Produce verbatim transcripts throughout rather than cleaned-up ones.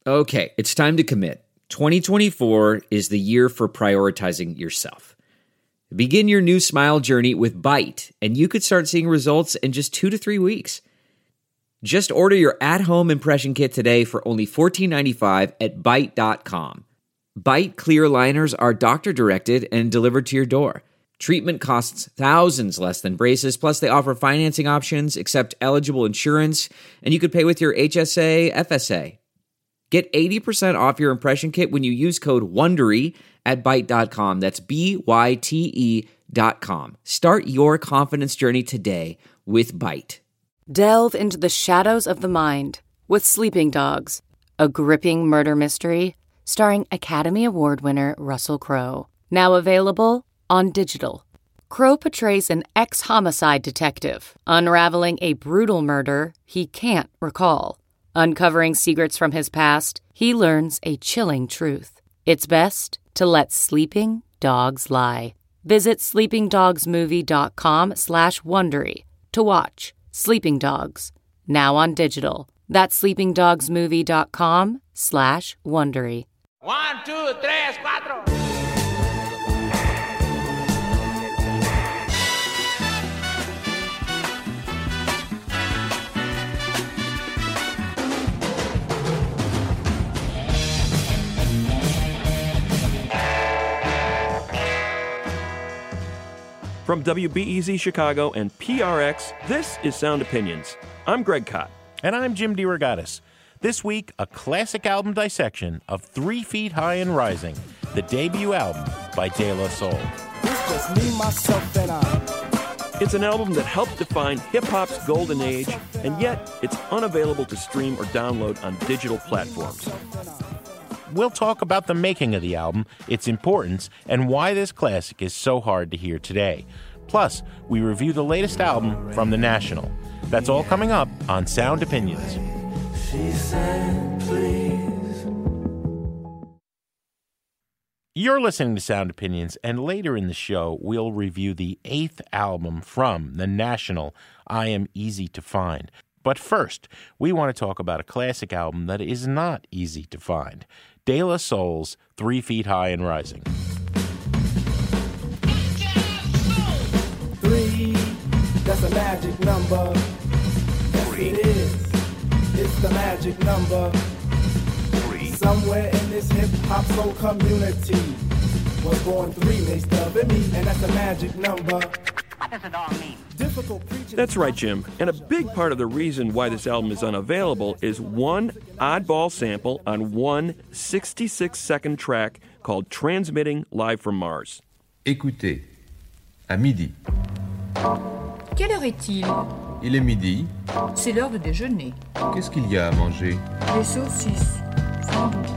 Okay, it's time to commit. twenty twenty-four is the year for prioritizing yourself. Begin your new smile journey with Byte, and you could start seeing results in just two to three weeks. Just order your at-home impression kit today for only fourteen ninety-five at byte dot com. Byte clear aligners are doctor-directed and delivered to your door. Treatment costs thousands less than braces, plus they offer financing options, accept eligible insurance, and you could pay with your H S A, F S A. Get eighty percent off your impression kit when you use code WONDERY at byte dot com. That's B Y T E dot com. Start your confidence journey today with Byte. Delve into the shadows of the mind with Sleeping Dogs, a gripping murder mystery starring Academy Award winner Russell Crowe. Now available on digital. Crowe portrays an ex-homicide detective unraveling a brutal murder he can't recall. Uncovering secrets from his past, he learns a chilling truth. It's best to let sleeping dogs lie. Visit sleepingdogsmovie.com slash Wondery to watch Sleeping Dogs, now on digital. That's sleepingdogsmovie.com slash Wondery. One, two, tres, cuatro. From W B E Z Chicago and P R X, this is Sound Opinions. I'm Greg Kot. And I'm Jim DeRogatis. This week, a classic album dissection of Three Feet High and Rising, the debut album by De La Soul. It's just me, myself, and I. It's an album that helped define hip-hop's golden age, and yet it's unavailable to stream or download on digital platforms. We'll talk about the making of the album, its importance, and why this classic is so hard to hear today. Plus, we review the latest album from The National. That's all coming up on Sound Opinions. She said, please. You're listening to Sound Opinions, and later in the show, we'll review the eighth album from The National, I Am Easy to Find. But first, we want to talk about a classic album that is not easy to find. De La Soul's Three Feet High and Rising. Three, that's a magic number. Yes, it is. It's the magic number. Three. Somewhere in this hip-hop soul community was born three mixed up in me, and that's a magic number. What does it all mean? That's right, Jim. And a big part of the reason why this album is unavailable is one oddball sample on one sixty-six second track called Transmitting Live from Mars. Écoutez, à midi. Quelle heure est-il? Il est midi. C'est l'heure de déjeuner. Qu'est-ce qu'il y a à manger? Des saucisses, sans doute.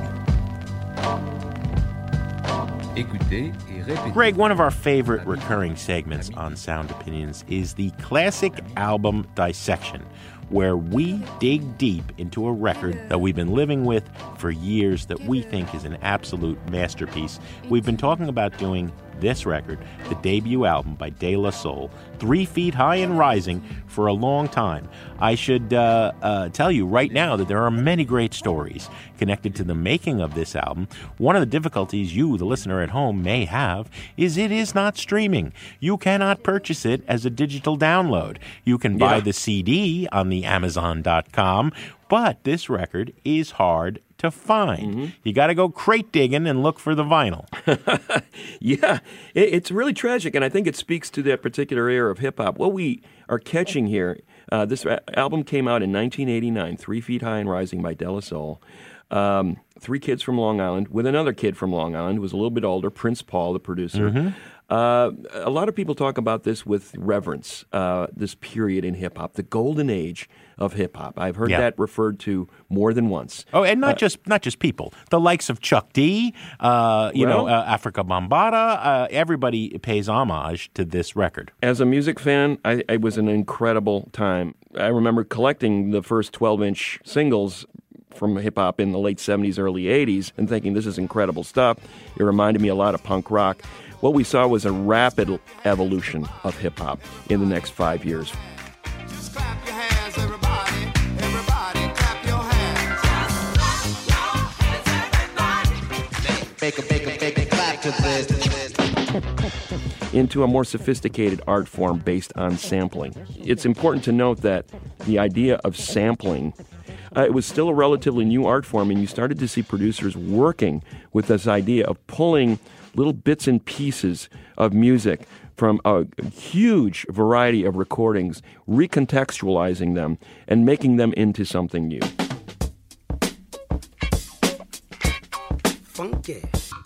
Écoutez et répétez. Greg, one of our favorite recurring segments on Sound Opinions is the classic album dissection, where we dig deep into a record that we've been living with for years that we think is an absolute masterpiece. We've been talking about doing this record, the debut album by De La Soul, Three Feet High and Rising, for a long time. I should uh, uh, tell you right now that there are many great stories connected to the making of this album. One of the difficulties you, the listener at home, may have is it is not streaming. You cannot purchase it as a digital download. You can buy Yeah. the C D on the amazon dot com, but this record is hard to find. Mm-hmm. You got to go crate digging and look for the vinyl. Yeah, it, it's really tragic, and I think it speaks to that particular era of hip-hop. What we are catching here, uh, this a- album came out in nineteen eighty-nine, Three Feet High and Rising by De La Soul. Um, three kids from Long Island with another kid from Long Island who was a little bit older, Prince Paul, the producer. Mm-hmm. Uh, a lot of people talk about this with reverence, uh, this period in hip-hop, the golden age of hip-hop. I've heard Yeah. that referred to more than once. Oh, and not Uh, just not just people. The likes of Chuck D, uh, you Well- know, uh, Africa Bambaataa, uh, everybody pays homage to this record. As a music fan, I, it was an incredible time. I remember collecting the first twelve-inch singles from hip-hop in the late seventies, early eighties, and thinking this is incredible stuff. It reminded me a lot of punk rock. What we saw was a rapid evolution of hip-hop in the next five years. Just clap your hands, everybody. Everybody, clap your hands. Just clap your Make a, make a, make a clap to this. Into a more sophisticated art form based on sampling. It's important to note that the idea of sampling, uh, it was still a relatively new art form, and you started to see producers working with this idea of pulling little bits and pieces of music from a huge variety of recordings, recontextualizing them, and making them into something new. Funky.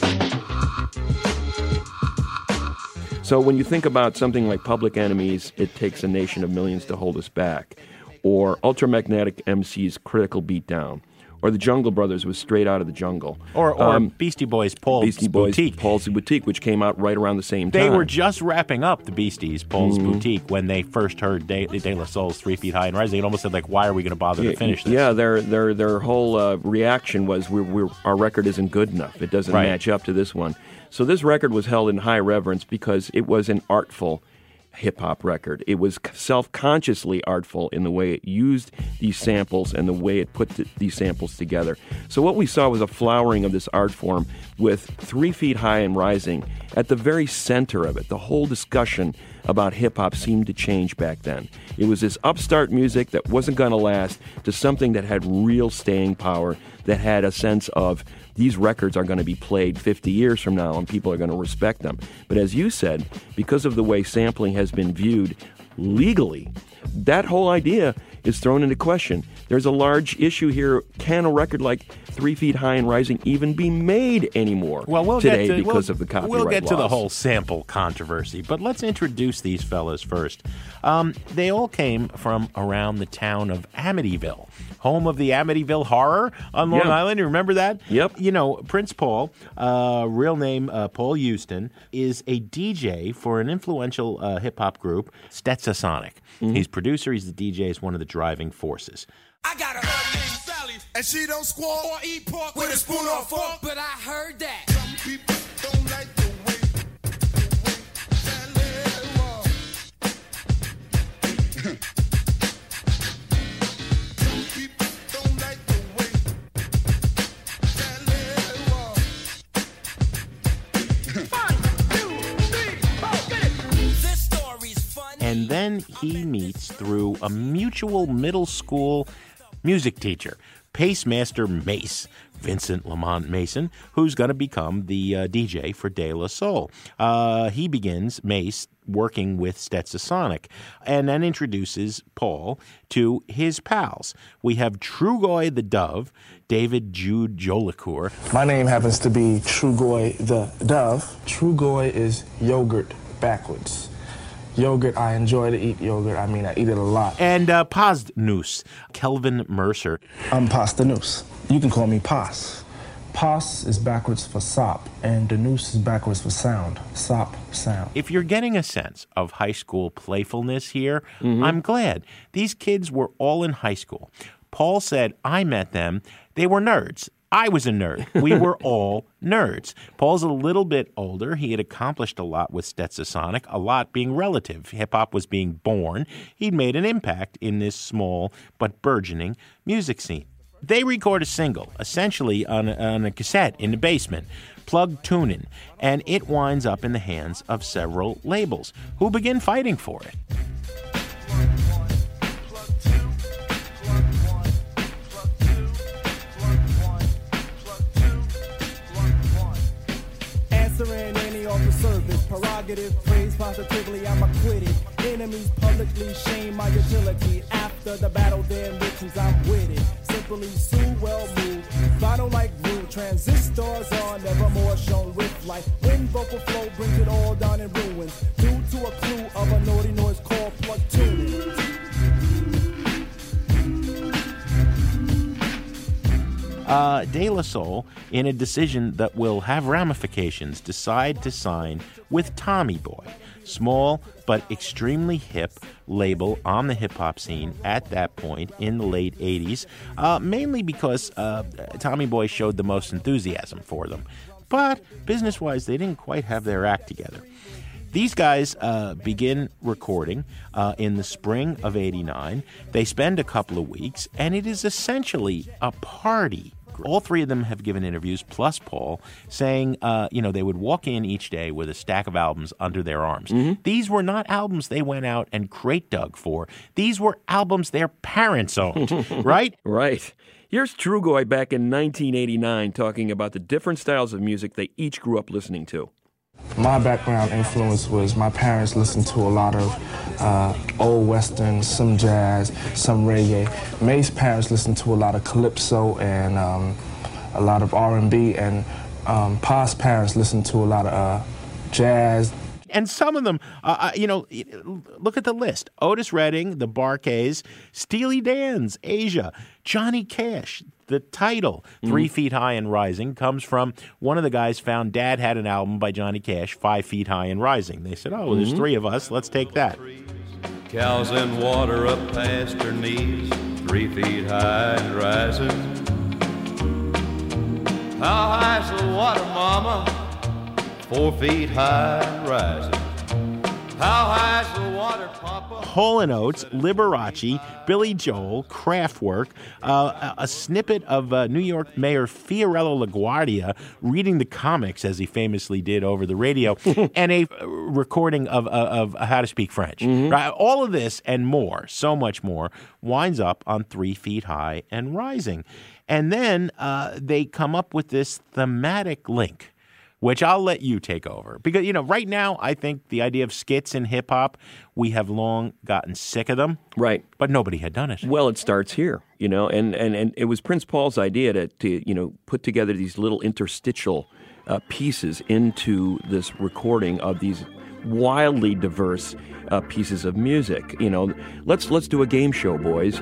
So when you think about something like Public Enemy's It Takes a Nation of Millions to Hold Us Back, or Ultramagnetic M C's Critical Beatdown, or the Jungle Brothers with Straight Outta the Jungle. Or, or um, Beastie Boys' Paul's Beastie Boys' Boutique. Paul's Boutique, which came out right around the same They time. were just wrapping up the Beasties' Paul's Mhm. Boutique when they first heard De, De La Soul's Three Feet High and Rising. It almost said, like, why are we going to bother yeah, to finish this? Yeah, their their their whole uh, reaction was we're, we're, our record isn't good enough. It doesn't Right. match up to this one. So this record was held in high reverence because it was an artful hip-hop record. It was self-consciously artful in the way it used these samples and the way it put th- these samples together. So what we saw was a flowering of this art form with Three Feet High and Rising at the very center of it. The whole discussion about hip-hop seemed to change back then. It was this upstart music that wasn't going to last to something that had real staying power, that had a sense of these records are going to be played fifty years from now and people are going to respect them. But as you said, because of the way sampling has been viewed legally, that whole idea is thrown into question. There's a large issue here. Can a record like Three Feet High and Rising even be made anymore Well, we'll today get to, because we'll, of the copyright We'll get to the laws? whole sample controversy, but let's introduce these fellas first. Um, they all came from around the town of Amityville, home of the Amityville Horror on Long Yeah. Island. You remember that? Yep. You know, Prince Paul, uh, real name uh, Paul Houston, is a D J for an influential uh, hip-hop group, Stetsasonic. Mm-hmm. He's producer, he's the D J, he's one of the driving forces. I got a girl named Sally, and she don't squawk or eat pork with a spoon or fork. But I heard that some people don't like the way, the way Sally walk. Some people don't like the way Sally walk. One, two, three, four, get it. This story's funny. And then he meets through a mutual middle school music teacher, Pacemaster Mace, Vincent Lamont Mason, who's going to become the uh, D J for De La Soul. Uh, he begins, Mace, working with Stetsasonic, and then introduces Paul to his pals. We have Trugoy the Dove, David Jude Jolicoeur. My name happens to be Trugoy the Dove. Trugoy is yogurt backwards. Yogurt, I enjoy to eat yogurt. I mean, I eat it a lot. And uh, Posdnuss, Kelvin Mercer. I'm Posdnuss. You can call me Pos. Pos is backwards for sop, and the noose is backwards for sound. Sop, sound. If you're getting a sense of high school playfulness here, mm-hmm. I'm glad. These kids were all in high school. Paul said, I met them. They were nerds. I was a nerd. We were all nerds. Paul's a little bit older. He had accomplished a lot with Stetsasonic, a lot being relative. Hip-hop was being born. He'd made an impact in this small but burgeoning music scene. They record a single, essentially on a, on a cassette in the basement, plug tuning, and it winds up in the hands of several labels who begin fighting for it. Answering any offer service, prerogative, praise positively, I'm acquitted. Enemies publicly shame my utility. After the battle, their ambitions, I'm with it. Simply sue, well moved. Vinyl like glue, transistors are never more shown with light. When vocal flow brings it all down in ruins. Due to a clue of a naughty noise called plug tuning. Uh, De La Soul, in a decision that will have ramifications, decide to sign with Tommy Boy, small but extremely hip label on the hip-hop scene at that point in the late eighties, uh, mainly because uh, Tommy Boy showed the most enthusiasm for them. But business-wise, they didn't quite have their act together. These guys uh, begin recording uh, in the spring of eighty-nine. They spend a couple of weeks, and it is essentially a party All three of them have given interviews, plus Paul, saying, uh, you know, they would walk in each day with a stack of albums under their arms. Mm-hmm. These were not albums they went out and crate dug for. These were albums their parents owned, right? Right. Here's Trugoy back in nineteen eighty-nine talking about the different styles of music they each grew up listening to. My background influence was my parents listened to a lot of uh, old Western, some jazz, some reggae. May's parents listened to a lot of calypso and um, a lot of R and B, and um, Pa's parents listened to a lot of uh, jazz. And some of them, uh, you know, look at the list. Otis Redding, the Bar-Kays, Steely Dan's, Asia, Johnny Cash. The title, mm-hmm. Three Feet High and Rising, comes from one of the guys found Dad had an album by Johnny Cash, Five Feet High and Rising. They said, oh, well, there's mm-hmm. three of us. Let's take that. Cows and water up past her knees, three feet high and rising. How high's the water, Mama? Four feet high and rising. How high's the water, Papa? Hall and Oates, Liberace, Billy Joel, Kraftwerk, uh, a snippet of uh, New York Mayor Fiorello LaGuardia reading the comics, as he famously did over the radio, and a uh, recording of, uh, of How to Speak French. Mm-hmm. Right? All of this and more, so much more, winds up on Three Feet High and Rising. And then uh, they come up with this thematic link, which I'll let you take over. Because, you know, right now, I think the idea of skits in hip-hop, we have long gotten sick of them. Right. But nobody had done it. Well, it starts here, you know, and, and, and it was Prince Paul's idea to, to, you know, put together these little interstitial uh, pieces into this recording of these wildly diverse uh, pieces of music. You know, let's let's do a game show, boys.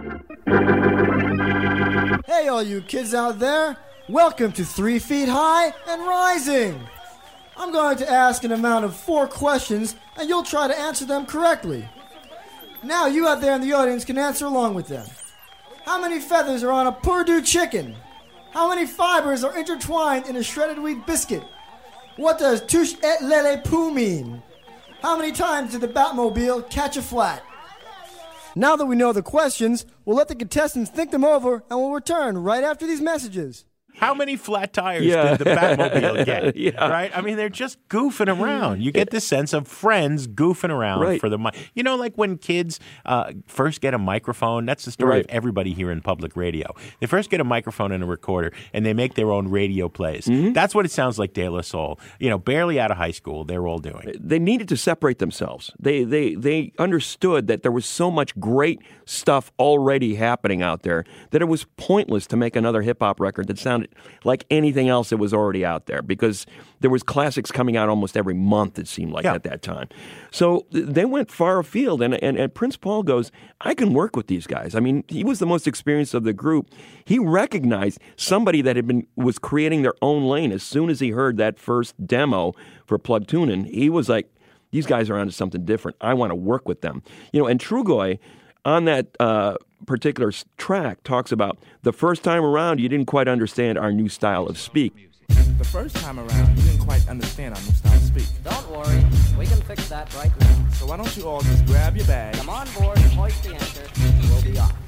Hey, all you kids out there. Welcome to Three Feet High and Rising. I'm going to ask an amount of four questions, and you'll try to answer them correctly. Now you out there in the audience can answer along with them. How many feathers are on a Purdue chicken? How many fibers are intertwined in a shredded wheat biscuit? What does touche et lele pou mean? How many times did the Batmobile catch a flat? Now that we know the questions, we'll let the contestants think them over, and we'll return right after these messages. How many flat tires yeah. did the Batmobile get? yeah. Right? I mean, they're just goofing around. You get this sense of friends goofing around right. for the mic. You know, like when kids uh, first get a microphone. That's the story right. of everybody here in public radio. They first get a microphone and a recorder, and they make their own radio plays. Mm-hmm. That's what it sounds like De La Soul. You know, barely out of high school, they're all doing. They needed to separate themselves. They they they understood that there was so much great stuff already happening out there that it was pointless to make another hip-hop record that sounded like anything else that was already out there, because there was classics coming out almost every month, it seemed like, yeah. at that time. So they went far afield, and, and, and Prince Paul goes, I can work with these guys. I mean, he was the most experienced of the group. He recognized somebody that had been was creating their own lane. As soon as he heard that first demo for Plug Tunin', he was like, these guys are onto something different. I want to work with them. You know, and Trugoy, on that uh, particular track, talks about the first time around, you didn't quite understand our new style of speak. The first time around, you didn't quite understand our new style of speak. Don't worry, we can fix that right now. So why don't you all just grab your bag, come on board, and hoist the anchor, and we'll be off.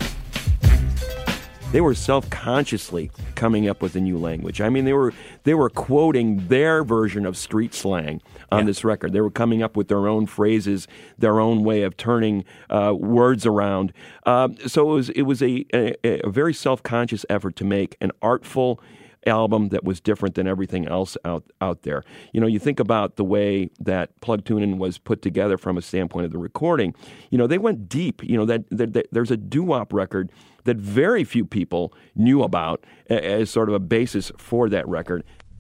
They were self-consciously coming up with a new language. I mean, they were they were quoting their version of street slang on yeah. this record. They were coming up with their own phrases, their own way of turning uh, words around. Uh, so it was it was a, a, a very self-conscious effort to make an artful album that was different than everything else out out there. You know, you think about the way that Plug Tunin' was put together from a standpoint of the recording. You know, they went deep. You know, that, that, that there's a doo-wop record that very few people knew about as sort of a basis for that record.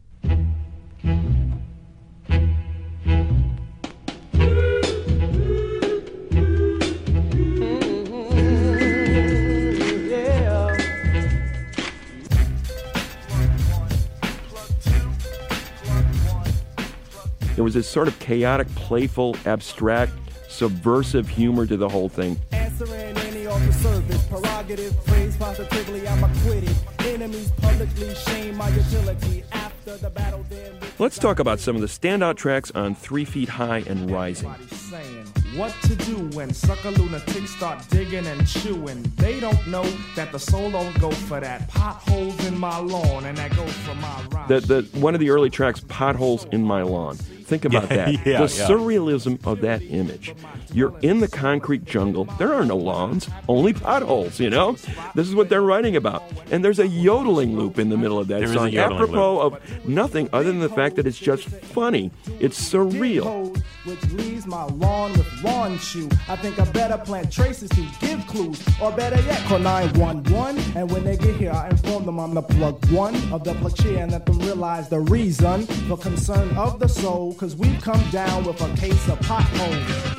There was this sort of chaotic, playful, abstract, subversive humor to the whole thing. Answering any offer service, prerogative, praise positively, I'm acquitted. Enemies publicly shame my utility. After the battle, then Let's talk about some of the standout tracks on Three Feet High and Rising. saying what to do when sucker lunatics start digging and chewing. They don't know that the soul don't go for that. Potholes in my lawn, and that goes for my rhyme. The, the, one of the early tracks, Potholes in My Lawn. Think about Yeah, that. yeah, the yeah. surrealism of that image. You're in the concrete jungle. There are no lawns, only potholes, you know? This is what they're writing about. And there's a yodeling loop in the middle of that There is a song, yodeling apropos of nothing other than the fact that it's just funny. It's surreal. which leaves my lawn with lawn chew. I think I better plant traces to give clues, or better yet, call nine one one. And when they get here, I inform them I'm the plug one of the plug chair and let them realize the reason, the concern of the soul, cause we've come down with a case of potholes.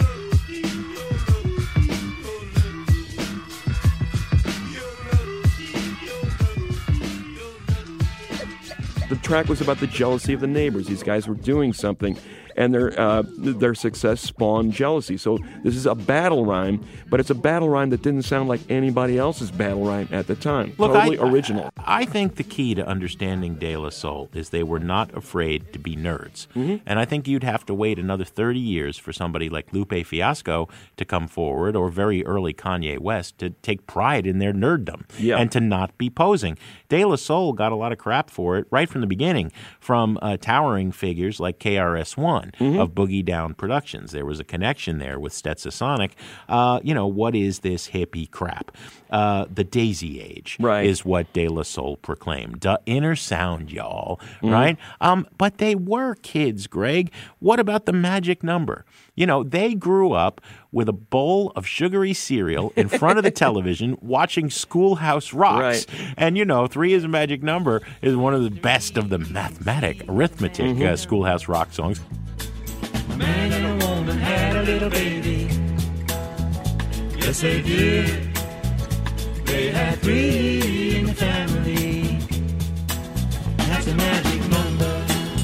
The track was about the jealousy of the neighbors. These guys were doing something, and their uh, their success spawned jealousy. So this is a battle rhyme, but it's a battle rhyme that didn't sound like anybody else's battle rhyme at the time. Look, totally I, original. I think the key to understanding De La Soul is they were not afraid to be nerds. Mm-hmm. And I think you'd have to wait another thirty years for somebody like Lupe Fiasco to come forward, or very early Kanye West, to take pride in their nerddom Yeah. and to not be posing. De La Soul got a lot of crap for it right from the beginning from uh, towering figures like K R S One Mm-hmm. of Boogie Down Productions. There was a connection there with Stetsasonic. Uh, you know, what is this hippie crap? Uh, the Daisy Age Right. is what De La Soul proclaimed. Duh, inner sound, y'all, Mhm. right? Um, but they were kids, Greg. What about the magic number? You know, they grew up with a bowl of sugary cereal in front of the television watching Schoolhouse Rocks. Right. And, you know, three is a magic number is one of the best of the mathematic, arithmetic Mhm. uh, Schoolhouse Rock songs. A man and a woman had a little baby. Yes, they did. They had three in the family. That's a magic number.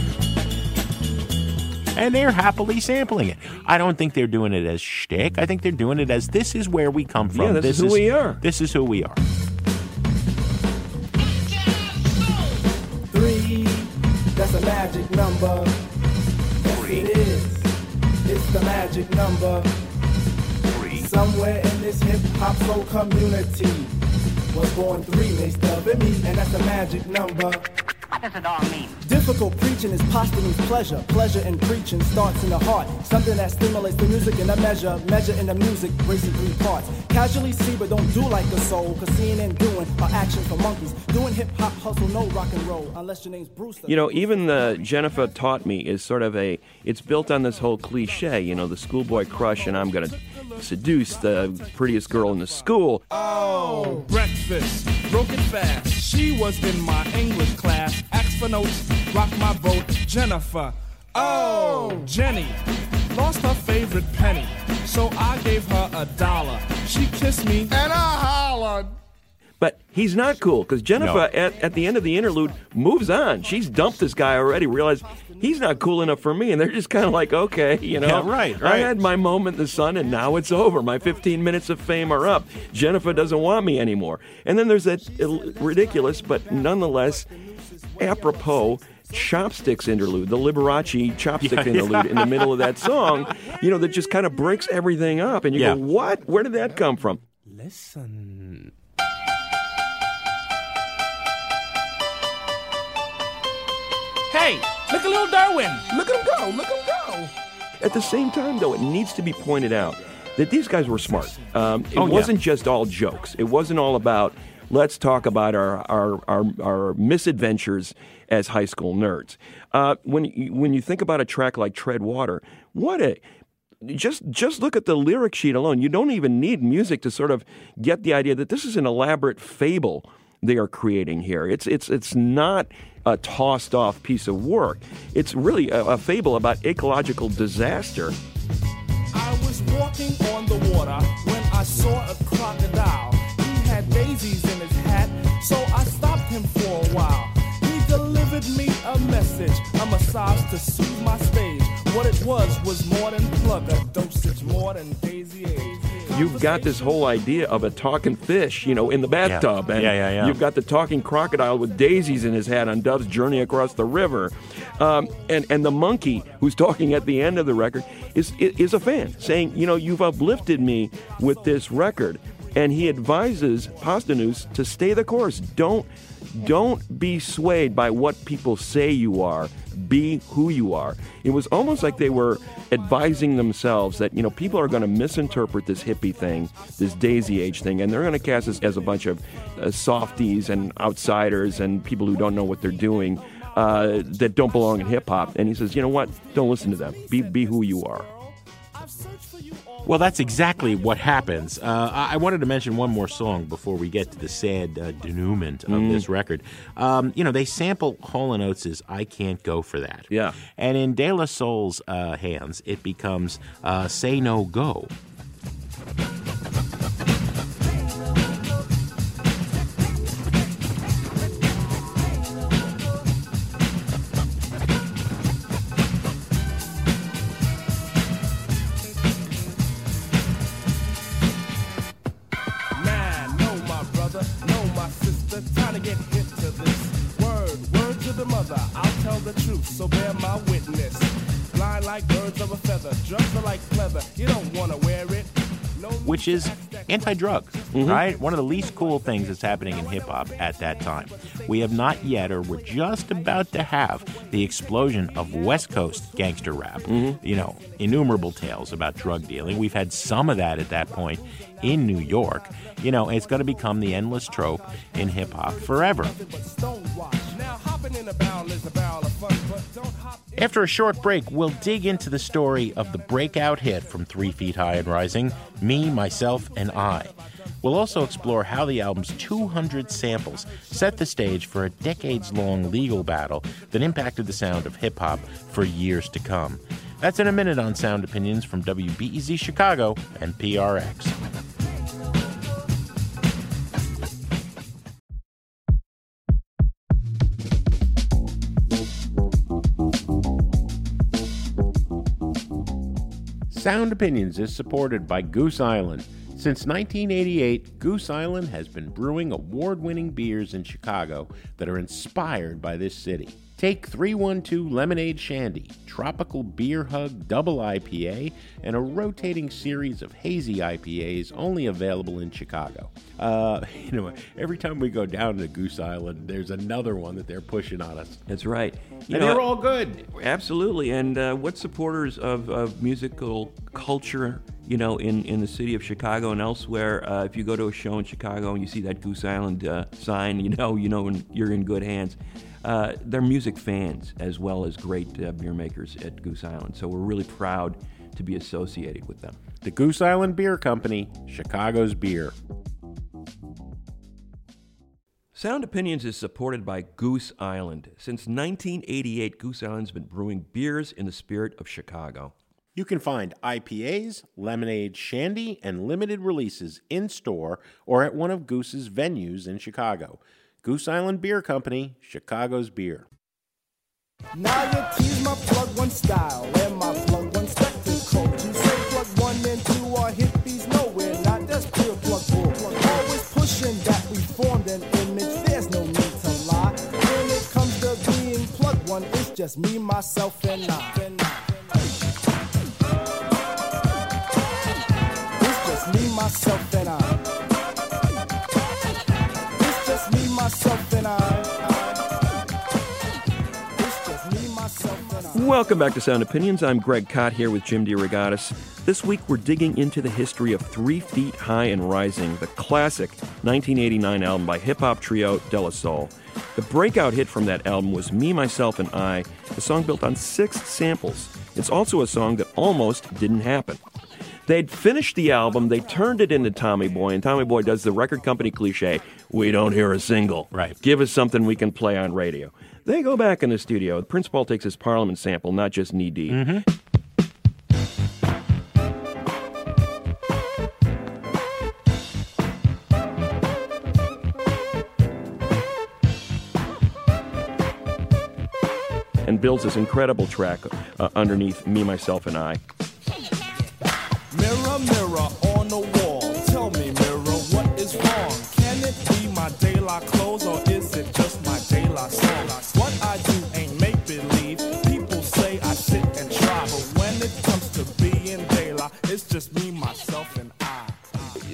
And they're happily sampling it. I don't think they're doing it as shtick. I think they're doing it as this is where we come from. Yeah, this is who we are. This is who we are. Three, that's a magic number. Yes, it is. It's the magic number. Somewhere in this hip-hop soul community was born three, they stub at me, and that's a magic number. What does it all mean? Difficult preaching is posthumous pleasure. Pleasure in preaching starts in the heart. Something that stimulates the music in a measure. Measure in the music breaks in three parts. Casually see but don't do like the soul. Cause seeing and doing are actions for monkeys. Doing hip-hop hustle, no rock and roll. Unless your name's Brewster. You know, even the Jennifer Taught Me is sort of a, it's built on this whole cliche, you know, the schoolboy crush, and I'm going to seduce the prettiest girl in the school. Oh, breakfast, broke it fast. She was in my English class. Ask for notes, rock my vote, Jennifer. Oh, Jenny lost her favorite penny, so I gave her a dollar. She kissed me and I hollered. But he's not cool, because Jennifer, No. at, at the end of the interlude, moves on. She's dumped this guy already, realized he's not cool enough for me, and they're just kind of like, okay, you know. Yeah, right, I right. had my moment in the sun, and now it's over. My fifteen minutes of fame are up. Jennifer doesn't want me anymore. And then there's that il- ridiculous, but nonetheless apropos chopsticks interlude, the Liberace chopstick Yeah, interlude yeah. in the middle of that song, you know, that just kind of breaks everything up. And you Yeah. go, what? Where did that come from? Listen. Hey, look at little Darwin. Look at him go. Look at him go. At the same time, though, it needs to be pointed out that these guys were smart. Um, it Oh, yeah. wasn't just all jokes. It wasn't all about, let's talk about our, our, our, our misadventures as high school nerds. Uh, when, you, when you think about a track like Tread Water, what a... Just just look at the lyric sheet alone. You don't even need music to sort of get the idea that this is an elaborate fable they are creating here. It's it's it's not a tossed off piece of work. It's really a, a fable about ecological disaster. I was walking on the water when I saw a crocodile. He had daisies in his hat, so I stopped him for a while. He delivered me a message, a massage to soothe my stage. What it was was more than plug, a dosage more than Daisy Age. you've got this whole idea of a talking fish, you know, in the bathtub. Yeah. And Yeah, yeah, yeah. you've got the talking crocodile with daisies in his hat on Dove's Journey Across the River. Um, and, and the monkey who's talking at the end of the record is, is a fan saying, you know, you've uplifted me with this record. And he advises Posdnuos to stay the course. Don't, don't be swayed by what people say you are. Be who you are. It was almost like they were advising themselves that, you know, people are going to misinterpret this hippie thing, this daisy age thing, and they're going to cast us as a bunch of uh, softies and outsiders and people who don't know what they're doing, uh, that don't belong in hip-hop. And he says, you know what? Don't listen to them. Be, be who you are. Well, that's exactly what happens. Uh, I wanted to mention one more song before we get to the sad uh, denouement of Mm. this record. Um, you know, they sample Hall and Oates' I Can't Go For That. Yeah. And in De La Soul's uh, hands, it becomes uh, Say No Go. Man, know my brother, know my sister. Time to get hip to this. Word, word to the mother. I'll tell the truth, so bear my witness. Blind like birds of a feather. Drugs are like pleather. You don't want to wear it. No Which is anti-drug, Mm-hmm. right? One of the least cool things that's happening in hip-hop at that time. We have not yet, or we're just about to have, the explosion of West Coast gangster rap. Mm-hmm. You know, innumerable tales about drug dealing. We've had some of that at that point in New York. You know, it's going to become the endless trope in hip-hop forever. Now hopping in a barrel is a barrel of fun, but don't hop in. After a short break, we'll dig into the story of the breakout hit from Three Feet High and Rising, Me, Myself, and I. We'll also explore how the album's two hundred samples set the stage for a decades-long legal battle that impacted the sound of hip-hop for years to come. That's in a minute on Sound Opinions from W B E Z Chicago and P R X. Sound Opinions is supported by Goose Island. Since nineteen eighty-eight, Goose Island has been brewing award-winning beers in Chicago that are inspired by this city. Take three one two Lemonade Shandy, Tropical Beer Hug Double I P A, and a rotating series of hazy I P As only available in Chicago. Uh, you know, every time we go down to Goose Island, there's another one that they're pushing on us. That's right. You and know, they're all good. Absolutely. And uh, what supporters of, of musical culture, you know, in, in the city of Chicago and elsewhere, uh, if you go to a show in Chicago and you see that Goose Island uh, sign, you know, you know you're in good hands. Uh, they're music fans as well as great uh, beer makers at Goose Island. So we're really proud to be associated with them. The Goose Island Beer Company, Chicago's beer. Sound Opinions is supported by Goose Island. Since nineteen eighty-eight, Goose Island's been brewing beers in the spirit of Chicago. You can find I P As, lemonade, shandy, and limited releases in-store or at one of Goose's venues in Chicago. Goose Island Beer Company, Chicago's beer. Now you tease my plug one style and my plug one spectacle. You say plug one and two are hippies, no we're not, that's pure plug bull. Always pushing that we formed an image, there's no need to lie. When it comes to being plug one, it's just me, myself, and I. It's just me, myself, and I. It's just me, myself, and I. Welcome back to Sound Opinions. I'm Greg Kot here with Jim DeRogatis. This week we're digging into the history of Three Feet High and Rising, the classic nineteen eighty-nine album by hip-hop trio De La Soul. The breakout hit from that album was Me, Myself, and I, a song built on six samples. It's also a song that almost didn't happen. They'd finished the album, they turned it into Tommy Boy, and Tommy Boy does the record company cliche, we don't hear a single. Right. Give us something we can play on radio. They go back in the studio. Prince Paul takes his Parliament sample, not just Knee Deep. Mm-hmm. And builds this incredible track uh, underneath Me, Myself, and I. Mirror, mirror on the wall.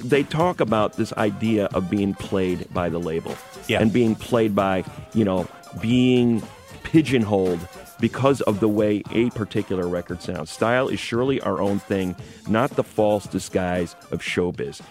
they talk about this idea of being played by the label. Yeah. And being played by, you know, being pigeonholed because of the way a particular record sounds. Style is surely our own thing, not the false disguise of showbiz.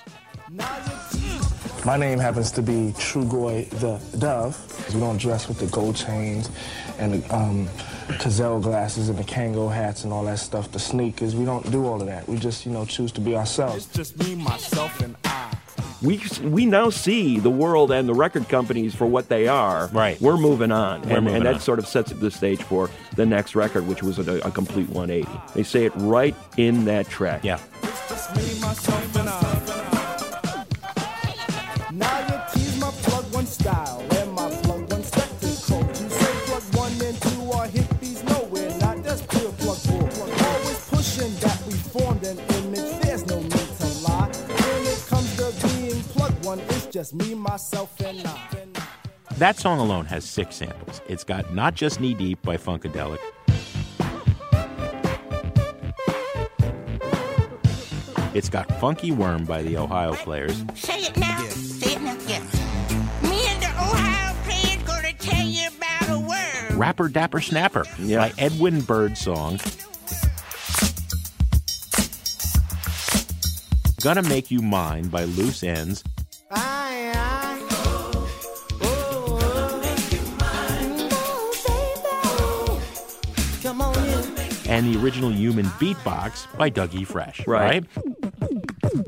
My name happens to be Trugoy the Dove, because we don't dress with the gold chains and the um, Cazelle glasses and the Kango hats and all that stuff, the sneakers. We don't do all of that. We just, you know, choose to be ourselves. It's just me, myself, and I. We we now see the world and the record companies for what they are. Right. We're moving on. We're and moving and that on. sort of sets the stage for the next record, which was a, a complete one eighty. They say it right in that track. Yeah. It's just me, myself, and I. Now you tease my plug one style and my plug one spectacle. You say plug one and two are hippies nowhere, not just pure plug four. Always pushing that we formed an image, there's no need to lie. When it comes to being plug one, it's just me, myself, and I. That song alone has six samples. It's got Not Just Knee Deep by Funkadelic. It's got Funky Worm by the Ohio Players. Say it now. Say it now. Yes. Me and the Ohio players gonna tell you about a word. Rapper Dapper Snapper by Edwin Birdsong. Gonna Make You Mine by Loose Ends. Come on in. And the original Human Beatbox by Dougie Fresh. Right. right?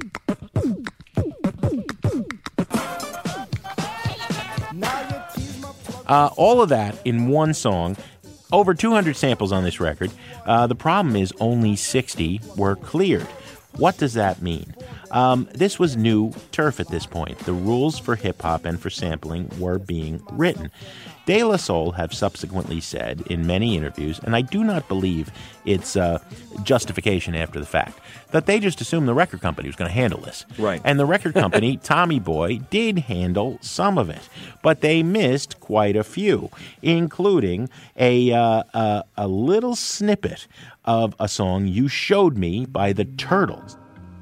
Uh, all of that in one song. Over two hundred samples on this record. Uh, the problem is only sixty were cleared. What does that mean? Um, this was new turf at this point. The rules for hip-hop and for sampling were being written. De La Soul have subsequently said in many interviews, and I do not believe it's uh, justification after the fact, that they just assumed the record company was going to handle this. Right. And the record company, Tommy Boy, did handle some of it, but they missed quite a few, including a uh, a, a little snippet of a song, You Showed Me by the Turtles.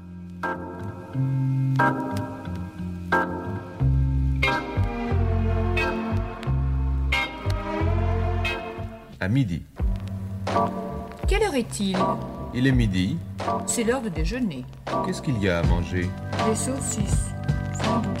À midi. Quelle heure est-il? Il est midi. C'est l'heure de déjeuner. Qu'est-ce qu'il y a à manger? Des saucisses, sans doute.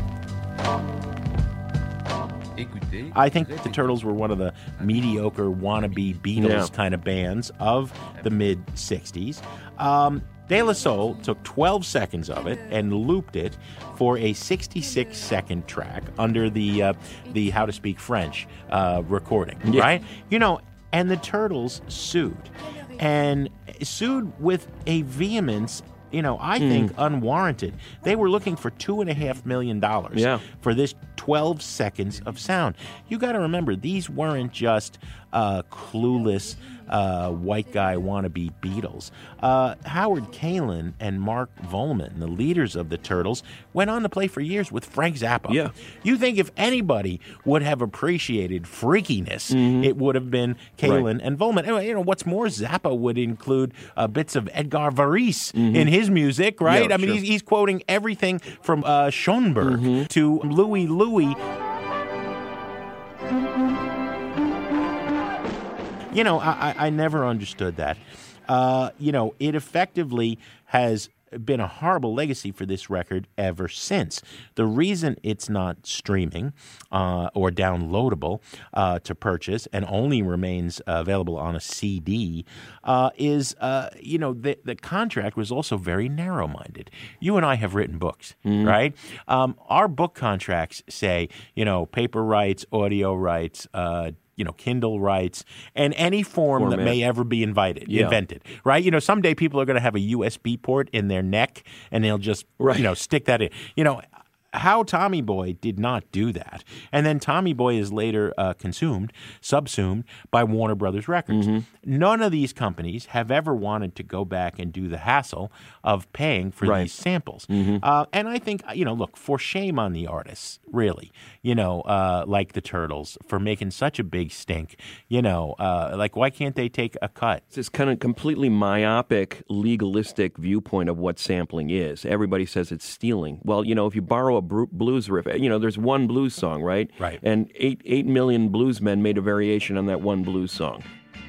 Écoutez. I think the Turtles were one of the mediocre wannabe Beatles Yeah. kind of bands of the mid-sixties. Um, De La Soul took twelve seconds of it and looped it for a sixty-six second track under the uh, the How to Speak French uh, recording, Yeah. right? You know, and the Turtles sued, and sued with a vehemence, you know, I think unwarranted. They were looking for two and a half million dollars Yeah. for this twelve seconds of sound. You got to remember, these weren't just uh, clueless uh, white guy wannabe Beatles. Uh, Howard Kalin and Mark Volman, the leaders of the Turtles, went on to play for years with Frank Zappa. Yeah. You think if anybody would have appreciated freakiness, Mm-hmm. it would have been Kalin and Volman. Anyway, you know, what's more, Zappa would include uh, bits of Edgar Varese in his music, right? Mm-hmm. Yeah, I mean, sure. he's, he's quoting everything from uh, Schoenberg Mm-hmm. to Louie Louie. You know, I, I I never understood that. Uh, you know, it effectively has been a horrible legacy for this record ever since. The reason it's not streaming uh, or downloadable uh, to purchase and only remains uh, available on a C D uh, is, uh, you know, the, the contract was also very narrow-minded. You and I have written books, right? Um, our book contracts say, you know, paper rights, audio rights, uh, you know, Kindle rights, and any form Format. that may ever be invited, Yeah. invented, right? You know, someday people are going to have a U S B port in their neck, and they'll just, Right. you know, stick that in. You know, How Tommy Boy did not do that. And then Tommy Boy is later uh, consumed, subsumed by Warner Brothers Records. Mm-hmm. None of these companies have ever wanted to go back and do the hassle of paying for right. these samples. Mm-hmm. Uh, and I think, you know, look, for shame on the artists, really, you know, uh, like the Turtles, for making such a big stink. You know, uh, like, why can't they take a cut? It's this kind of completely myopic, legalistic viewpoint of what sampling is. Everybody says it's stealing. Well, you know, if you borrow a blues riff, you know, there's one blues song, right? Right. And eight eight million bluesmen made a variation on that one blues song.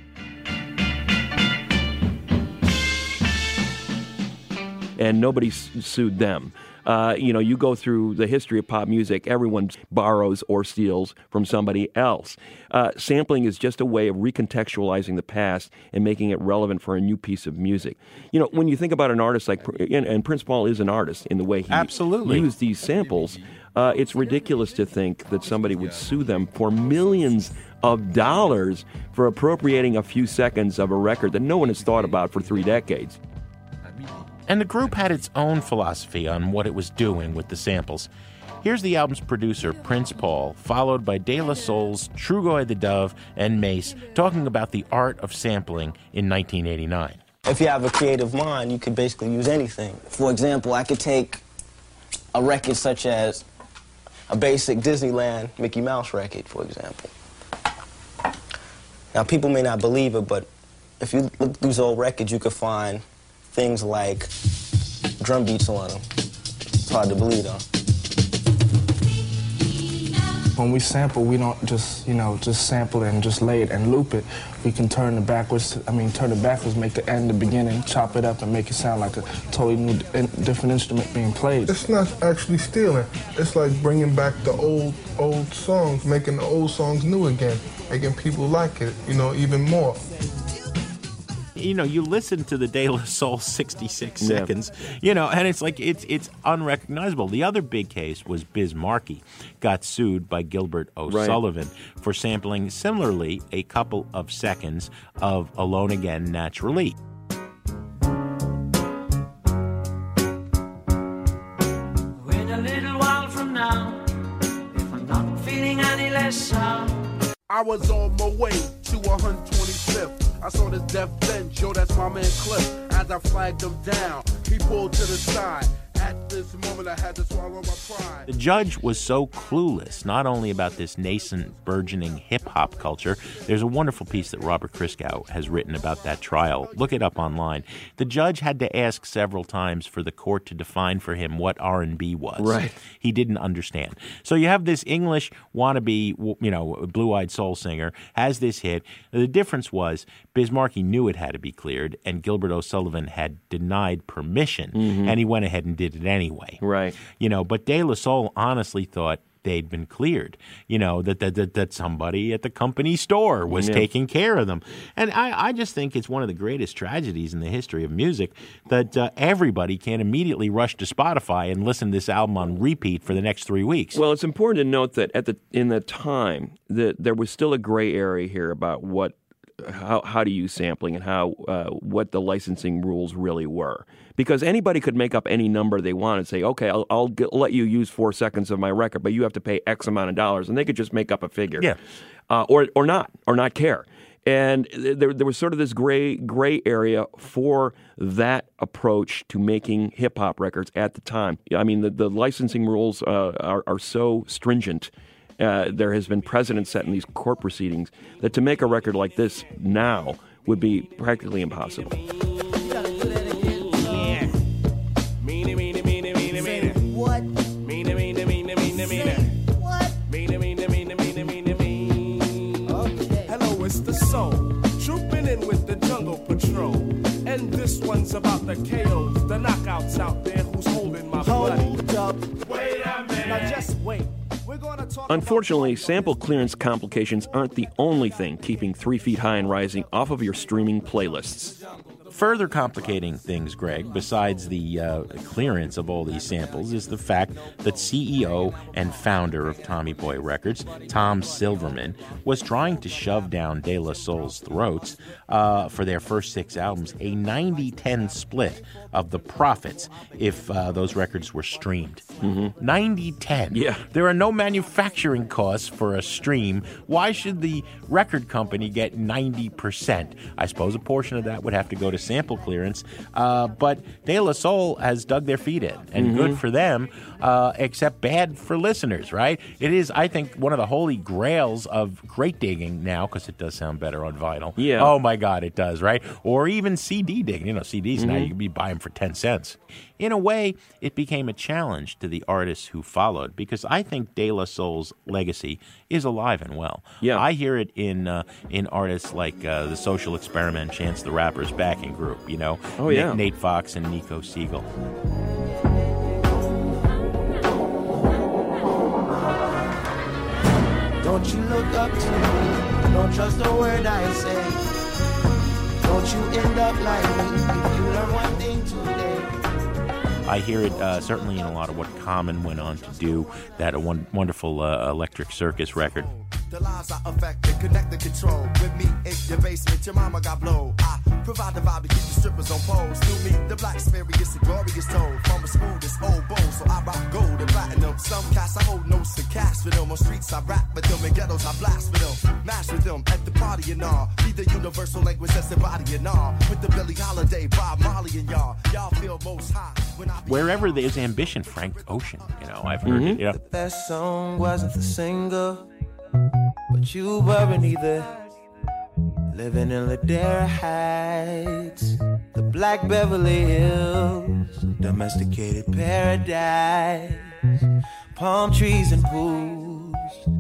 And nobody sued them. Uh, you know, you go through the history of pop music, everyone borrows or steals from somebody else. Uh, sampling is just a way of recontextualizing the past and making it relevant for a new piece of music. You know, when you think about an artist like, and, and Prince Paul is an artist in the way he Absolutely. used these samples, uh, it's ridiculous to think that somebody would sue them for millions of dollars for appropriating a few seconds of a record that no one has thought about for three decades. And the group had its own philosophy on what it was doing with the samples. Here's the album's producer, Prince Paul, followed by De La Soul's Trugoy the Dove and Mace, talking about the art of sampling in nineteen eighty-nine. If you have a creative mind, you could basically use anything. For example, I could take a record such as a basic Disneyland Mickey Mouse record, for example. Now, people may not believe it, but if you look through these old records, you could find things like drum beats on them. It's hard to believe, though. When we sample, we don't just, you know, just sample it and just lay it and loop it. We can turn it backwards, I mean, turn it backwards, make the end the beginning, chop it up, and make it sound like a totally new, different instrument being played. It's not actually stealing. It's like bringing back the old, old songs, making the old songs new again, making people like it, you know, even more. You know, you listen to the De La Soul sixty-six yeah. seconds, you know, and it's like, it's it's unrecognizable. The other big case was Biz Markie got sued by Gilbert O'Sullivan right. for sampling, similarly, a couple of seconds of Alone Again Naturally. Wait a little while from now, if I'm not feeling any less sound. I was on my way to one hundred twenty-fifth. I saw this death bench, yo, that's my man Cliff. As I flagged him down, he pulled to the side. At this moment, I had to swallow my pride. The judge was so clueless, not only about this nascent, burgeoning hip-hop culture. There's a wonderful piece that Robert Christgau has written about that trial. Look it up online. The judge had to ask several times for the court to define for him what R and B was. Right. He didn't understand. So you have this English wannabe, you know, blue-eyed soul singer, has this hit. The difference was Biz Markie knew it had to be cleared, and Gilbert O'Sullivan had denied permission, mm-hmm. and he went ahead and did it anyway. Right. You know, but De La Soul honestly thought they'd been cleared, you know, that that, that, that somebody at the company store was yeah. taking care of them. And I, I just think it's one of the greatest tragedies in the history of music that uh, everybody can immediately rush to Spotify and listen to this album on repeat for the next three weeks. Well, it's important to note that at the in the time that there was still a gray area here about what how how to use sampling and how uh, what the licensing rules really were. Because anybody could make up any number they want and say, okay, I'll, I'll get, let you use four seconds of my record, but you have to pay X amount of dollars, and they could just make up a figure, yeah, uh, or or not, or not care. And there there was sort of this gray gray area for that approach to making hip hop records at the time. I mean, the, the licensing rules uh, are are so stringent. Uh, there has been precedent set in these court proceedings that to make a record like this now would be practically impossible. What? Mean, mean, mean, mean, mean, what? Mean, mean, mean, mean, mean, mean. Okay. Hello, it's the soul. Trooping in with the Jungle Patrol. And this one's about the K Os, the knockouts out there who's holding my buddy. Hold up. Wait a minute. Now just wait. We're gonna talk. Unfortunately, sample clearance complications aren't the only thing keeping Three Feet High and Rising off of your streaming playlists. Further complicating things, Greg, besides the uh, clearance of all these samples, is the fact that C E O and founder of Tommy Boy Records, Tom Silverman, was trying to shove down De La Soul's throats uh, for their first six albums a ninety ten split of the profits if uh, those records were streamed. Mm-hmm. ninety ten. Yeah. There are no manufacturing costs for a stream. Why should the record company get ninety percent? I suppose a portion of that would have to go to sample clearance, uh, but De La Soul has dug their feet in, and Mm-hmm. good for them, uh, except bad for listeners, right? It is, I think, one of the holy grails of crate digging now, because it does sound better on vinyl. Yeah. Oh, my God, it does, right? Or even C D digging. You know, C Ds now Mm-hmm. you can be buying for ten cents. In a way, it became a challenge to the artists who followed, because I think De La Soul's legacy is alive and well. Yeah. I hear it in uh, in artists like uh, The Social Experiment, Chance the Rapper's backing group, you know? Oh, Nate, yeah. Nate Fox and Nico Siegel. Don't you look up to me, don't trust a word I say. Don't you end up like me if you learn one thing today. I hear it uh, certainly in a lot of what Common went on to do, that a one, wonderful uh, Electric Circus record. The lives are affected, connect the control. With me in your basement, your mama got blow. I provide the vibe to keep the strippers on poles. Through me, the black experience, the glorious told. From a smoothest old bowl, so I rock gold and platinum. Some cats I hold notes and cash for them. On streets I rap with them, in ghettos I blast for them. Mash with them at the party and all. Be the universal language that's the body and all. With the Billie Holiday, Bob Marley and y'all. Y'all feel most high when I. Wherever there's ambition, Frank Ocean, you know, I've heard it, you know. That song wasn't the singer, but you weren't either. Living in Ladera Heights, the Black Beverly Hills, domesticated paradise, palm trees and pools.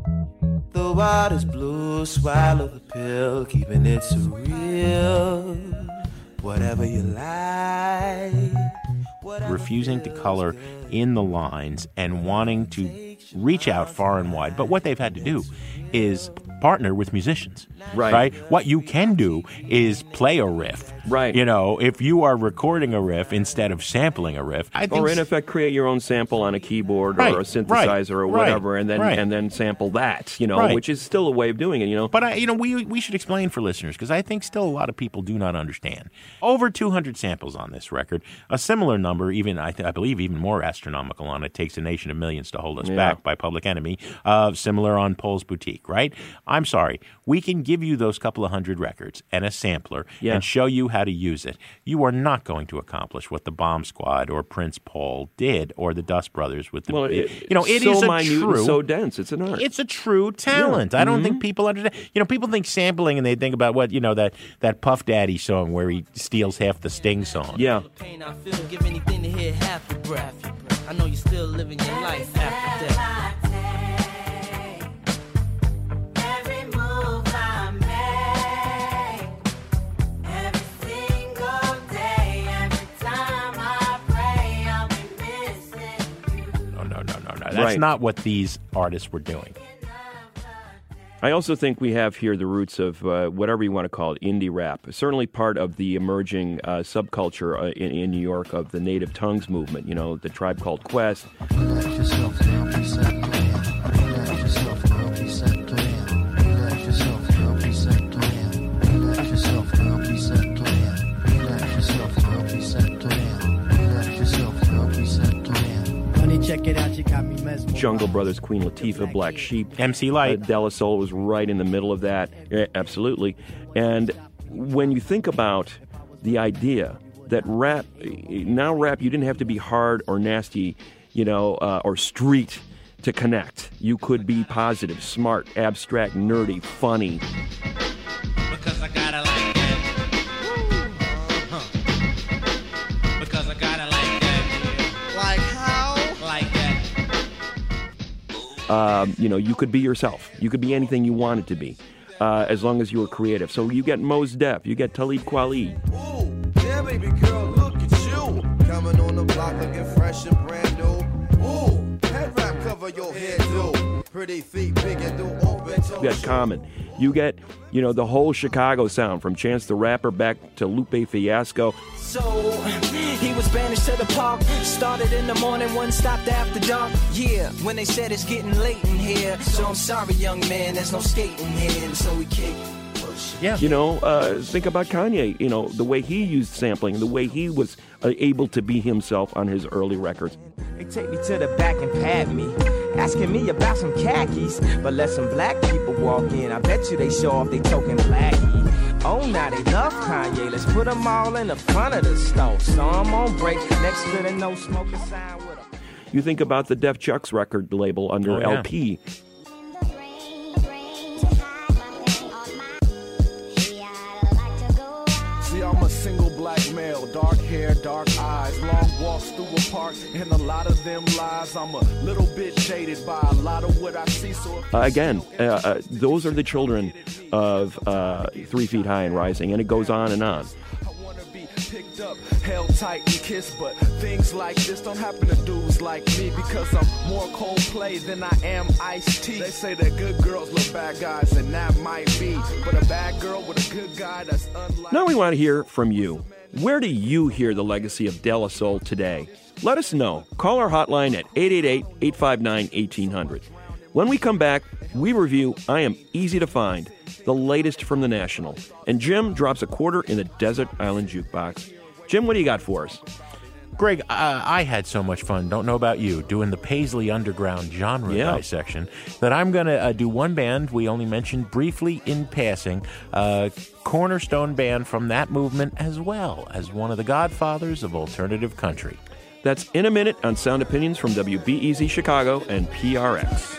The water's blue, swallow the pill, keeping it surreal. Whatever you like. Refusing to color in the lines and wanting to reach out far and wide. But what they've had to do is partner with musicians. Right. Right? What you can do is play a riff. Right. You know, if you are recording a riff instead of sampling a riff, I think Or in effect, create your own sample on a keyboard Right, or a synthesizer or right, whatever, and then right. and then sample that. You know, Right. which is still a way of doing it. You know, But I, you know, we we should explain for listeners, because I think still a lot of people do not understand. Over two hundred samples on this record. A similar number, even I, th- I believe, even more astronomical on "It Takes a Nation of Millions to Hold Us Yeah. Back" by Public Enemy. Uh, similar on Paul's Boutique, right? I'm sorry, we can give you those couple of hundred records and a sampler Yeah. and show you how to use it. You are not going to accomplish what the Bomb Squad or Prince Paul did, or the Dust Brothers with the. well, it, you know, it so is a minute and true. so dense. It's an art. It's a true talent. Yeah. I don't Mhm. think people understand. You know, people think sampling and they think about what, you know, that, that Puff Daddy song where he steals half the Sting song. Yeah. Pain I feel, give anything to hear half your breath. I know you're still living your life after death. Every move I make, every single day, every time I pray, I'll be missing you. No, no, no, no, no. That's Right. not what these artists were doing. I also think we have here the roots of uh, whatever you want to call it, indie rap. Certainly part of the emerging uh, subculture uh, in, in New York of the native tongues movement. You know, the Tribe Called Quest. Check it out, you got me mesmerized. Jungle Brothers, Queen Latifah, Black Sheep. M C Light. Uh, De La Soul was right in the middle of that. Yeah, absolutely. And when you think about the idea that rap, now rap, you didn't have to be hard or nasty, you know, uh, or street to connect. You could be positive, smart, abstract, nerdy, funny. Because I gotta like that. Huh. Because I gotta like that. Like how? Like that. Um, you know, you could be yourself. You could be anything you wanted to be, uh, as long as you were creative. So you get Mos Def, you get Talib Kweli. Ooh, yeah, baby girl, look at you. Coming on the block looking fresh and brand new. Ooh, head wrap cover your head, too. pretty feet, big and do open toe. You got Common. You get, you know, the whole Chicago sound from Chance the Rapper back to Lupe Fiasco. So he was banished to the park. Started in the morning, one stopped after dark. Yeah, when they said it's getting late in here. So I'm sorry, young man, there's no skating here. And so we kick. Yeah. You know, uh, think about Kanye, you know, the way he used sampling, the way he was uh, able to be himself on his early records. They take me to the back and pat me, asking me about some khakis. But let some black people walk in, I bet you they show off they token blackie. Oh, now they love Kanye, let's put them all in the front of the store. So I'm on break next to the no smoking sign with them. You think about the Def Chucks record label under Oh, yeah. L P. See, I'm a single black male, dark hair, dark eyes, long walks through a park, and a lot of them lies. I'm a little bit jaded by a lot of what I see. So if Uh, again, uh, uh, those are the children of uh, Three Feet High and Rising, and it goes on and on. picked up, held tight and kissed, but things like this don't happen to dudes like me because I'm more Coldplay than I am Ice-T. They say that good girls look bad guys, and that might be, but a bad girl with a good guy, that's unlike. Now we want to hear from you. Where do you hear the legacy of De La Soul today? Let us know. Call our hotline at eight eight eight, eight five nine, one eight hundred. When we come back, we review I Am Easy to Find, the latest from the National. And Jim drops a quarter in the Desert Island Jukebox. Jim, what do you got for us? Greg, uh, I had so much fun, don't know about you, doing the Paisley Underground genre Yeah. dissection, that I'm going to uh, do one band we only mentioned briefly in passing, a cornerstone band from that movement, as well as one of the godfathers of alternative country. That's in a minute on Sound Opinions from W B E Z Chicago and P R X.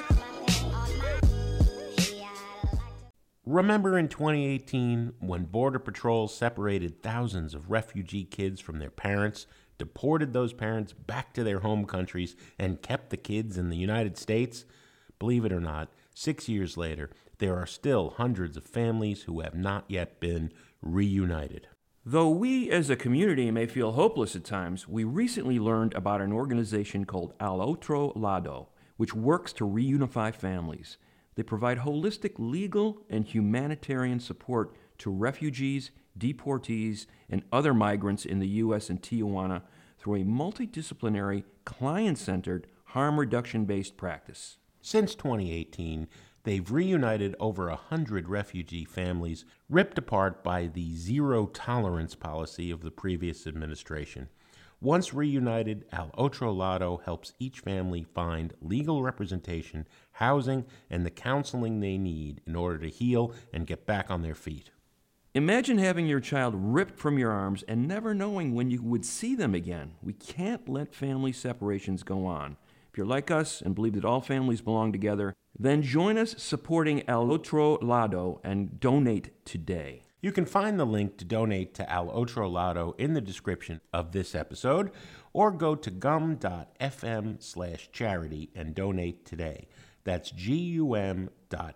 Remember in twenty eighteen when Border Patrol separated thousands of refugee kids from their parents, deported those parents back to their home countries, and kept the kids in the United States? Believe it or not, six years later, there are still hundreds of families who have not yet been reunited. Though we as a community may feel hopeless at times, we recently learned about an organization called Al Otro Lado, which works to reunify families. They provide holistic legal and humanitarian support to refugees, deportees, and other migrants in the U S and Tijuana through a multidisciplinary, client-centered, harm reduction-based practice. Since twenty eighteen, they've reunited over a hundred refugee families ripped apart by the zero-tolerance policy of the previous administration. Once reunited, Al Otro Lado helps each family find legal representation, housing, and the counseling they need in order to heal and get back on their feet. Imagine having your child ripped from your arms and never knowing when you would see them again. We can't let family separations go on. If you're like us and believe that all families belong together, then join us supporting Al Otro Lado and donate today. You can find the link to donate to Al Otro Lado in the description of this episode, or go to gum.fm slash charity and donate today. That's gum.fm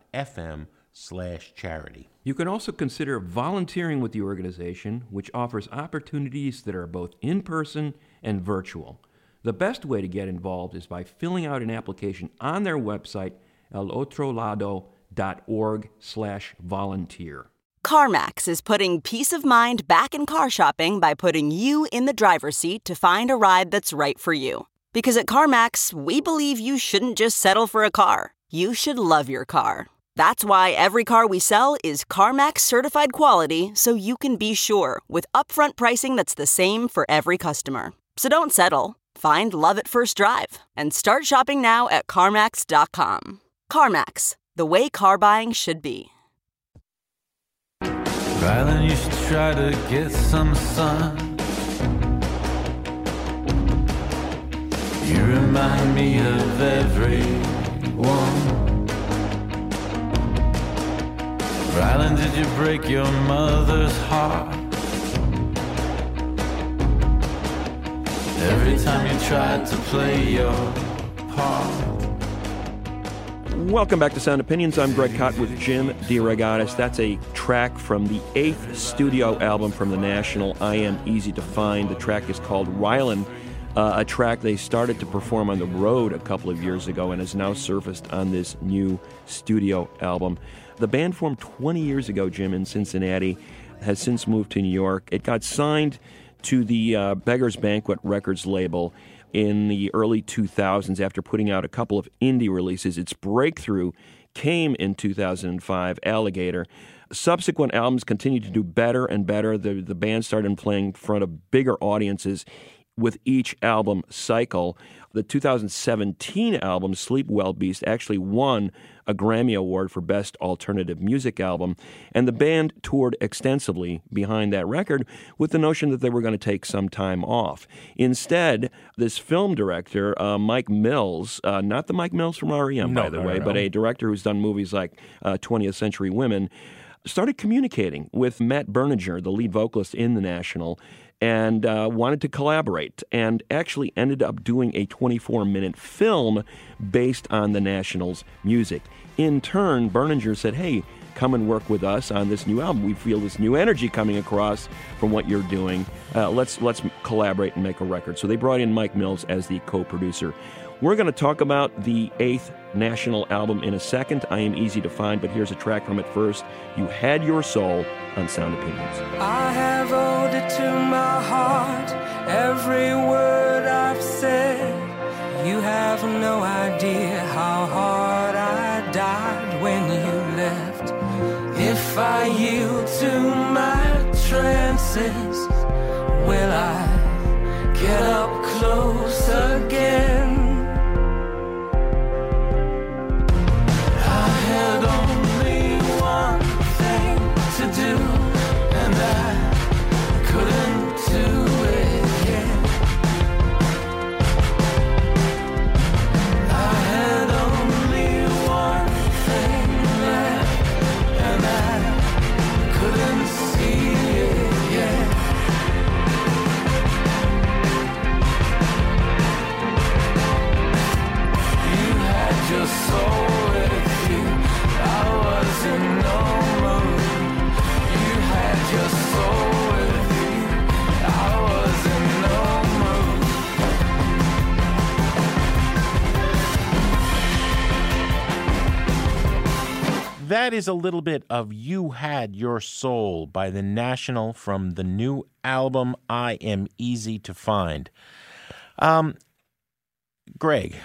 slash charity. You can also consider volunteering with the organization, which offers opportunities that are both in-person and virtual. The best way to get involved is by filling out an application on their website, alotrolado.org slash volunteer. CarMax is putting peace of mind back in car shopping by putting you in the driver's seat to find a ride that's right for you. Because at CarMax, we believe you shouldn't just settle for a car. You should love your car. That's why every car we sell is CarMax certified quality, so you can be sure with upfront pricing that's the same for every customer. So don't settle. Find love at first drive and start shopping now at CarMax dot com. CarMax, the way car buying should be. Rylan used to try to get some sun. You remind me of everyone. Rylan, did you break your mother's heart? Every time you tried to play your part. Welcome back to Sound Opinions. I'm Greg Kot with Jim DeRogatis. That's a track from the eighth studio album from The National, I Am Easy to Find. The track is called Rylan. uh, a track they started to perform on the road a couple of years ago and has now surfaced on this new studio album. The band formed twenty years ago, Jim, in Cincinnati, has since moved to New York. It got signed to the uh, Beggars Banquet Records label in the early two thousands after putting out a couple of indie releases. Its breakthrough came in two thousand five, Alligator. Subsequent albums continued to do better and better. The, the band started playing in front of bigger audiences with each album cycle. The two thousand seventeen album, Sleep Well Beast, actually won a Grammy Award for Best Alternative Music Album, and the band toured extensively behind that record with the notion that they were going to take some time off. Instead, this film director, uh, Mike Mills, uh, not the Mike Mills from R E M, No, by the no, way, no, but no. a director who's done movies like uh, twentieth Century Women, started communicating with Matt Berninger, the lead vocalist in The National, and uh, wanted to collaborate, and actually ended up doing a twenty-four minute film based on The National's music. In turn, Berninger said, hey, come and work with us on this new album. We feel this new energy coming across from what you're doing. Uh, let's let's collaborate and make a record. So they brought in Mike Mills as the co-producer. We're going to talk about the eighth National album in a second. I Am Easy to Find, but here's a track from it first. You Had Your Soul on Sound Opinions. I have owed it to my heart, every word I've said. You have no idea how hard I died when you left. If I yield to my trances, will I get up close again? I had only one thing to do, and I couldn't do it yet. I had only one thing left, and I couldn't see it yet. You had your soul with you, I was in no mood. You had your soul with you, I was in no mood. That is a little bit of You Had Your Soul by The National from the new album I Am Easy to Find. Um, Greg,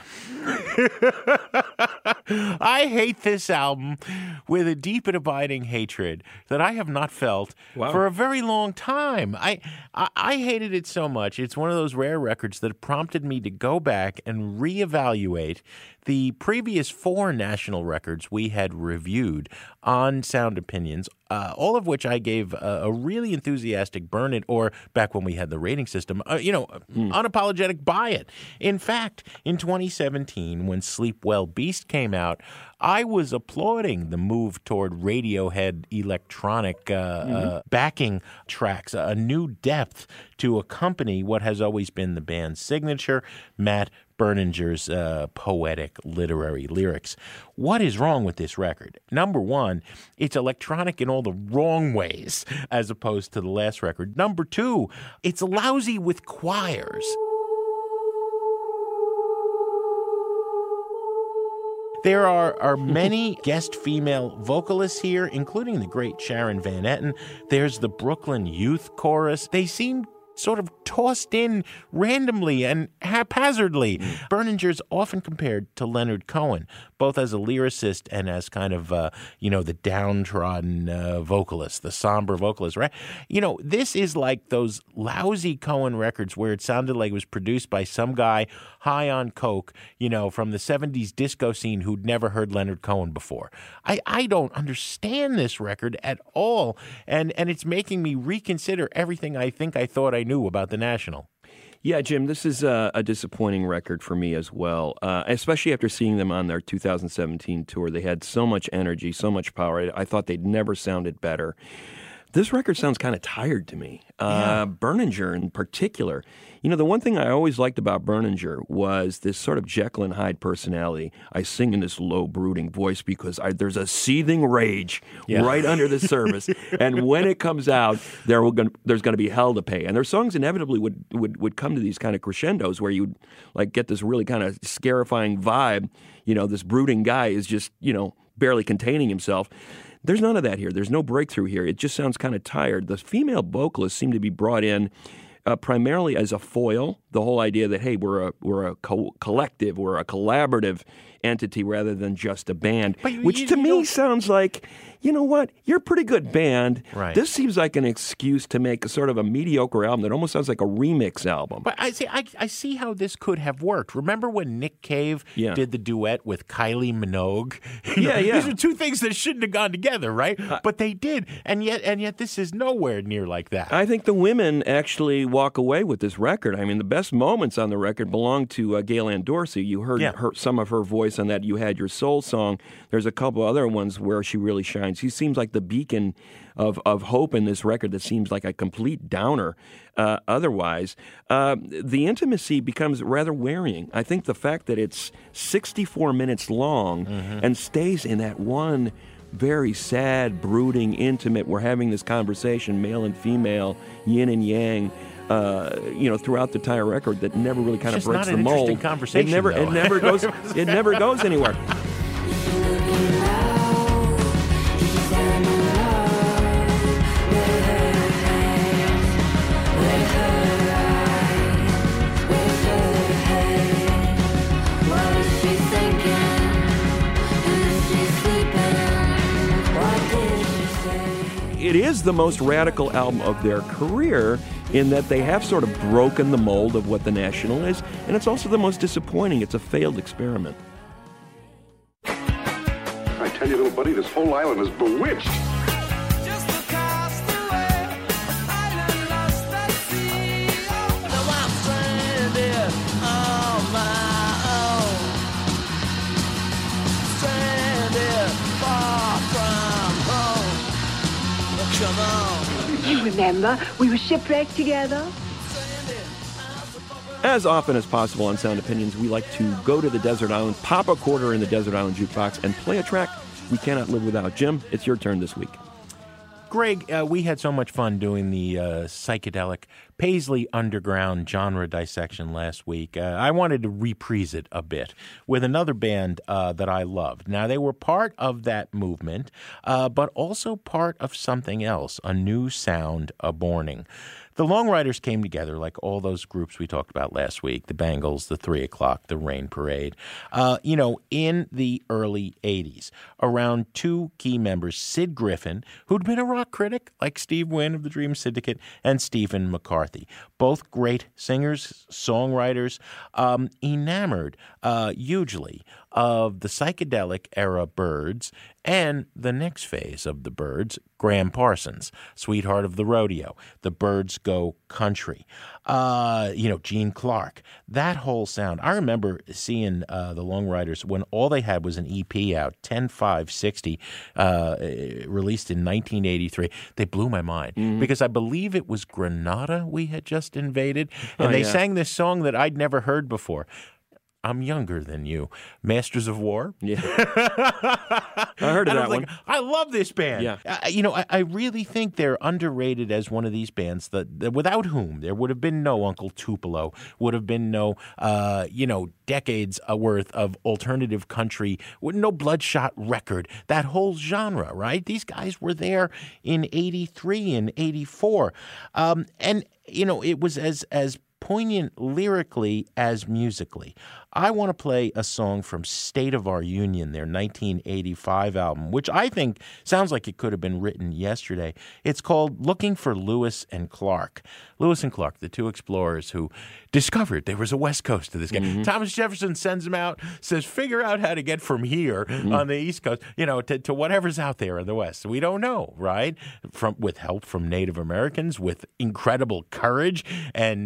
I hate this album with a deep and abiding hatred that I have not felt Wow. for a very long time. I, I I hated it so much. It's one of those rare records that prompted me to go back and reevaluate the previous four National records we had reviewed on Sound Opinions, uh, all of which I gave a, a really enthusiastic burn it, or back when we had the rating system, uh, you know, unapologetic buy it. In fact, in twenty seventeen, when Sleep Well Beast came out, I was applauding the move toward Radiohead electronic uh, uh, backing tracks, a new depth to accompany what has always been the band's signature, Matt Berninger's uh, poetic literary lyrics. What is wrong with this record? Number one, it's electronic in all the wrong ways as opposed to the last record. Number two, it's lousy with choirs. There are, are many guest female vocalists here, including the great Sharon Van Etten. There's the Brooklyn Youth Chorus. They seem sort of tossed in randomly and haphazardly. Mm. Berninger's often compared to Leonard Cohen, both as a lyricist and as kind of, uh, you know, the downtrodden uh, vocalist, the somber vocalist, right? You know, this is like those lousy Cohen records where it sounded like it was produced by some guy high on coke, you know, from the seventies disco scene who'd never heard Leonard Cohen before. I, I don't understand this record at all, and, and it's making me reconsider everything I think I thought I knew about the National. Yeah, Jim, this is a, a disappointing record for me as well, uh, especially after seeing them on their two thousand seventeen tour. They had so much energy, so much power. I, I thought they'd never sounded better. This record sounds kind of tired to me. Uh, Berninger in particular. You know, the one thing I always liked about Berninger was this sort of Jekyll and Hyde personality. I sing in this low, brooding voice because I, there's a seething rage Yeah. right under the surface. And when it comes out, there will gonna, there's going to be hell to pay. And their songs inevitably would, would, would come to these kind of crescendos where you'd like get this really kind of scarifying vibe. You know, this brooding guy is just, you know, barely containing himself. There's none of that here. There's no breakthrough here. It just sounds kind of tired. The female vocalists seem to be brought in uh, primarily as a foil. The whole idea that, hey, we're a we're a co- collective, we're a collaborative entity rather than just a band, But you- which you- to you me don't- sounds like, you know what, you're a pretty good band. Right. This seems like an excuse to make a sort of a mediocre album that almost sounds like a remix album. But I see, I, I see how this could have worked. Remember when Nick Cave Yeah. did the duet with Kylie Minogue? You Yeah, know, yeah. These are two things that shouldn't have gone together, right? But they did, and yet, and yet, this is nowhere near like that. I think the women actually walk away with this record. I mean, the best moments on the record belong to uh, Gail Ann Dorsey. You heard Yeah. her, some of her voice on that You Had Your Soul song. There's a couple other ones where she really shines. She seems like the beacon of, of hope in this record that seems like a complete downer uh, otherwise. Uh, the intimacy becomes rather wearying. I think the fact that it's sixty-four minutes long Mm-hmm. and stays in that one very sad, brooding, intimate, we're having this conversation, male and female, yin and yang, uh, you know, throughout the entire record that never really kind It's of just breaks not the an mold. interesting conversation, It never, though. it never goes, it never goes anywhere. It is the most radical album of their career in that they have sort of broken the mold of what the National is, and it's also the most disappointing. It's a failed experiment. I tell you, little buddy, this whole island is bewitched. You remember, we were shipwrecked together. As often as possible on Sound Opinions, we like to go to the desert island, pop a quarter in the desert island jukebox, and play a track we cannot live without. Jim, it's your turn this week. Greg, uh, we had so much fun doing the uh, psychedelic Paisley Underground genre dissection last week. Uh, I wanted to reprise it a bit with another band uh, that I loved. Now, they were part of that movement, uh, but also part of something else, a new sound a-borning. The Long Riders came together like all those groups we talked about last week, the Bangles, the Three O'Clock, the Rain Parade, uh, you know, in the early eighties, around two key members, Sid Griffin, who'd been a rock critic like Steve Wynn of the Dream Syndicate, and Stephen McCarthy, both great singers, songwriters, um, enamored uh, hugely of the psychedelic era Byrds and the next phase of the Byrds, Graham Parsons, Sweetheart of the Rodeo, the Byrds Go Country, uh, you know, Gene Clark, that whole sound. I remember seeing uh, the Long Riders when all they had was an E P out, ten five sixty, uh, released in nineteen eighty-three. They blew my mind Mm-hmm. because I believe it was Grenada we had just invaded, and Oh, they yeah. sang this song that I'd never heard before. I'm younger than you. Masters of War? Yeah. I heard of And I that was one. like, I love this band. Yeah. Uh, you know, I, I really think they're underrated as one of these bands that, that without whom there would have been no Uncle Tupelo, would have been no, uh, you know, decades uh, worth of alternative country, with no Bloodshot Record, that whole genre, right? These guys were there in eighty-three and eighty-four. Um, and, you know, it was as as poignant lyrically as musically. I want to play a song from State of Our Union, their nineteen eighty-five album, which I think sounds like it could have been written yesterday. It's called Looking for Lewis and Clark. Lewis and Clark, the two explorers who discovered there was a West Coast to this guy. Mm-hmm. Thomas Jefferson sends them out, says, figure out how to get from here Mm-hmm. on the East Coast, you know, to, to whatever's out there in the West. We don't know, right? From with help from Native Americans, with incredible courage and uh,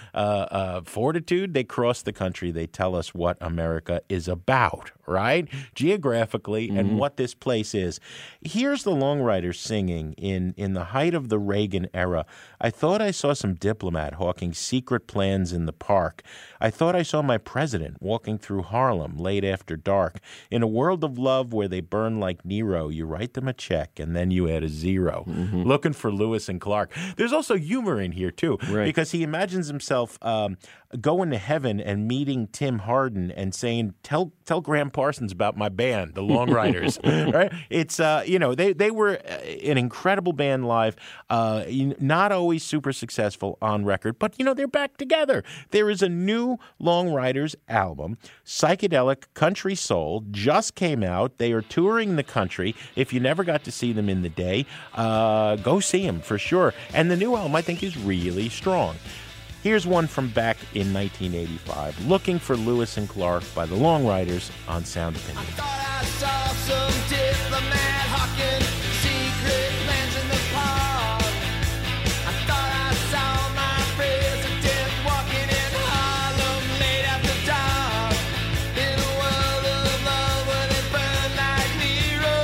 uh, uh, fortitude. They cross the country. They tell us what America is about, right? Geographically mm-hmm. and what this place is. Here's the Long Riders singing in, in the height of the Reagan era. I thought I saw some diplomat hawking secret plans in the park. I thought I saw my president walking through Harlem late after dark. In a world of love where they burn like Nero, you write them a check and then you add a zero. Mm-hmm. Looking for Lewis and Clark. There's also humor in here, too, right. because he imagines himself um, going to heaven and meeting Tim Hardin and saying, tell tell Graham Parsons about my band, the Long Riders. right? It's, uh, you know, they, they were an incredible band live, uh, not always super successful on record, but, you know, they're back together. There is a new Long Riders album, Psychedelic Country Soul, just came out. They are touring the country. If you never got to see them in the day, uh, go see them for sure. And the new album, I think, is really strong. Here's one from back in nineteen eighty-five, Looking for Lewis and Clark by the Long Riders on Sound Opinion. I thought I saw some diplomat hawking secret plans in the park. I thought I saw my president walking in Harlem late after dark. In a world of love where they burn like Nero.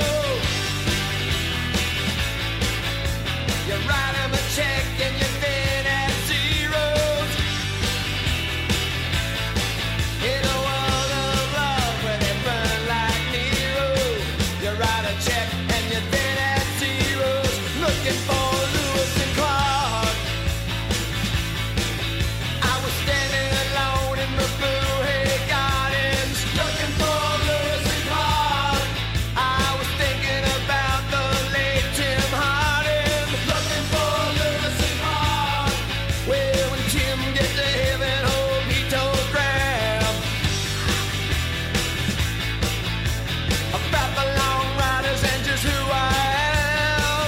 You write him a check and you then add zeros. In a world of love where they burn like Nero. You write a check and you then add zeros. Looking for Lewis and Clark. I was standing alone in the Blue Hay Gardens. Looking for Lewis and Clark. I was thinking about the late Tim Hardin. Looking for Lewis and Clark. Well, when Tim gets to heaven, hope he told Graham about the Long Riders and just who I am.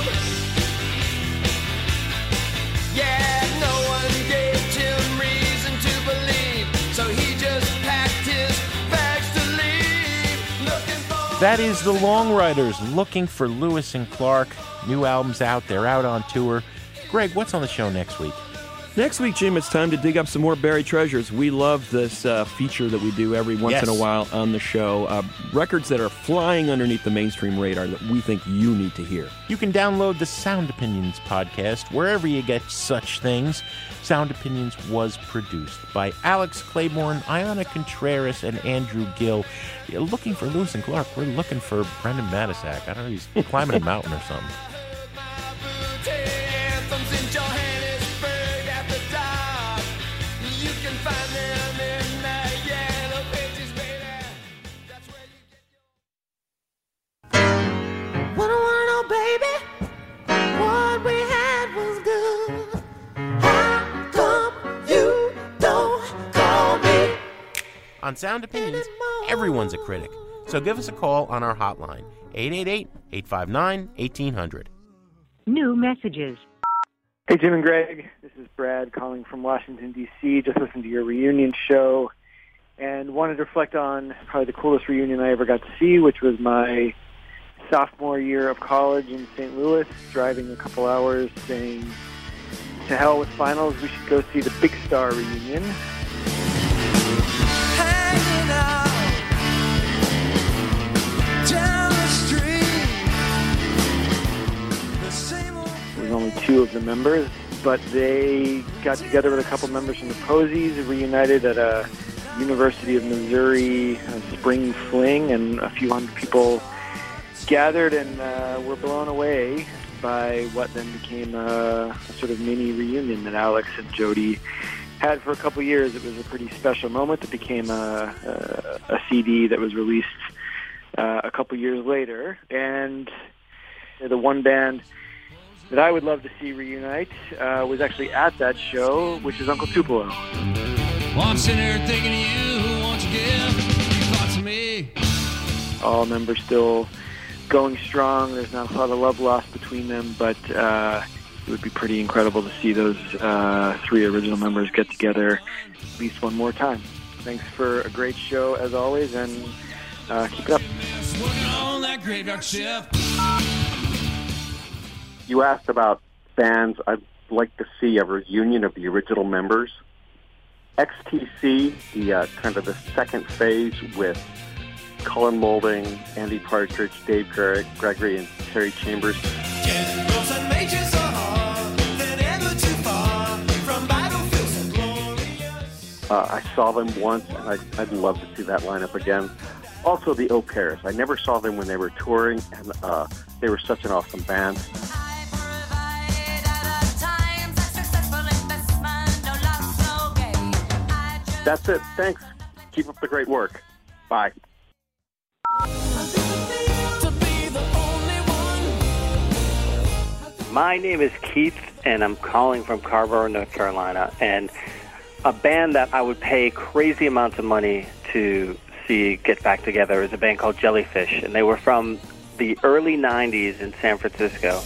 Yeah, no one gave Tim reason to believe, so he just packed his bags to leave. Looking for That is the Long Riders, Looking for Lewis and Clark. New album's out. They're out on tour. Greg, what's on the show next week? Next week, Jim, it's time to dig up some more buried treasures. We love this uh, feature that we do every once Yes. in a while on the show. Uh, records that are flying underneath the mainstream radar that we think you need to hear. You can download the Sound Opinions podcast wherever you get such things. Sound Opinions was produced by Alex Claiborne, Iona Contreras, and Andrew Gill. You're looking for Lewis and Clark. We're looking for Brendan Matisak. I don't know, he's climbing a mountain or something. anthems in Johannesburg after dark. You can find them in the yellow pages, baby. That's where you get your. What I wanna know, baby, what we had was good. How come you don't call me? On Sound Opinions, everyone's a critic. So give us a call on our hotline, eight eight eight, eight five nine, one eight hundred. New messages. Hey, Jim and Greg. This is Brad calling from Washington, D C Just listened to your reunion show and wanted to reflect on probably the coolest reunion I ever got to see, which was my sophomore year of college in Saint Louis, driving a couple hours saying, to hell with finals, we should go see the Big Star reunion. Hanging out down the street. The same old. There was only two of the members, but they got together with a couple members from the Posies, reunited at a University of Missouri uh, spring fling, and a few hundred people gathered and uh, were blown away by what then became a, a sort of mini reunion that Alex and Jody had for a couple years. It was a pretty special moment that became a, a, a C D that was released uh, a couple years later. And the one band that I would love to see reunite uh, was actually at that show, which is Uncle Tupelo. Well, I'm sitting here thinking of you. Who won't you give your thoughts of me? All members still going strong. There's not a lot of love lost between them, but uh, it would be pretty incredible to see those uh, three original members get together at least one more time. Thanks for a great show, as always, and uh, keep it up. Working on that graveyard shift. You asked about bands I'd like to see a reunion of the original members. X T C, the uh, kind of the second phase with Cullen Moulding, Andy Partridge, Dave Gre- Gregory, and Terry Chambers. Uh, I saw them once, and I'd, I'd love to see that lineup again. Also, the Au Pairs. I never saw them when they were touring, and uh, they were such an awesome band. That's it. Thanks. Keep up the great work. Bye. My name is Keith, and I'm calling from Carver, North Carolina. And a band that I would pay crazy amounts of money to see get back together is a band called Jellyfish. And they were from the early nineties in San Francisco.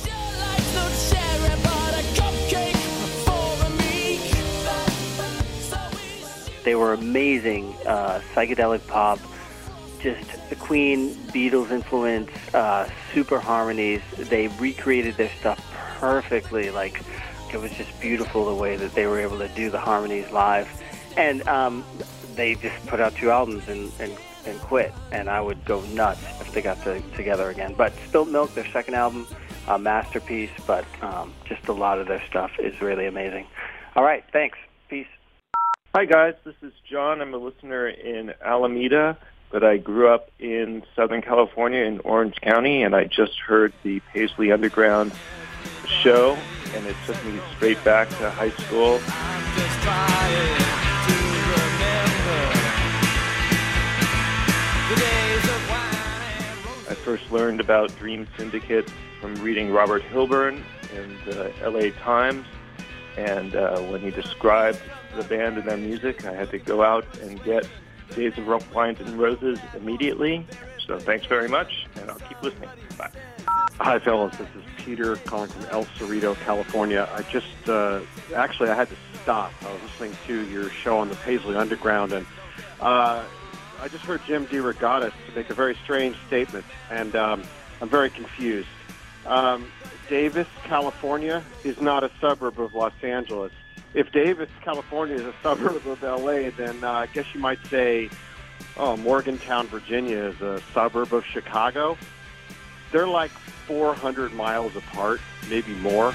They were amazing, uh, psychedelic pop, just the Queen, Beatles influence, uh, super harmonies. They recreated their stuff perfectly. Like, it was just beautiful the way that they were able to do the harmonies live. And um, they just put out two albums and, and, and quit. And I would go nuts if they got to, together again. But Spilt Milk, their second album, a masterpiece, but um, just a lot of their stuff is really amazing. All right, thanks. Peace. Hi, guys. This is John. I'm a listener in Alameda, but I grew up in Southern California in Orange County, and I just heard the Paisley Underground show, and it took me straight back to high school. I first learned about Dream Syndicate from reading Robert Hilburn in the L A Times, and uh, when he described the band and their music, I had to go out and get Days of Rough Wines and Roses immediately. So thanks very much, and I'll keep listening. Bye. Hi, fellas. This is Peter calling from El Cerrito, California. I just, uh, actually, I had to stop. I was listening to your show on the Paisley Underground, and uh, I just heard Jim DeRogatis make a very strange statement, and um, I'm very confused. Um, Davis, California is not a suburb of Los Angeles. If Davis, California is a suburb of L A, then uh, I guess you might say, oh, Morgantown, Virginia is a suburb of Chicago. They're like four hundred miles apart, maybe more.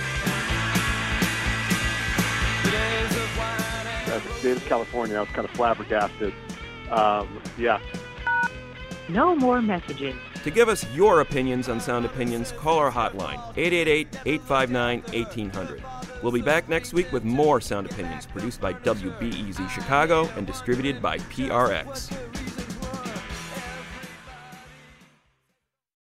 Uh, Davis, California, I was kind of flabbergasted. Um, yeah. No more messages. To give us your opinions on Sound Opinions, call our hotline, eight eight eight, eight five nine, one eight hundred. We'll be back next week with more Sound Opinions, produced by W B E Z Chicago and distributed by P R X.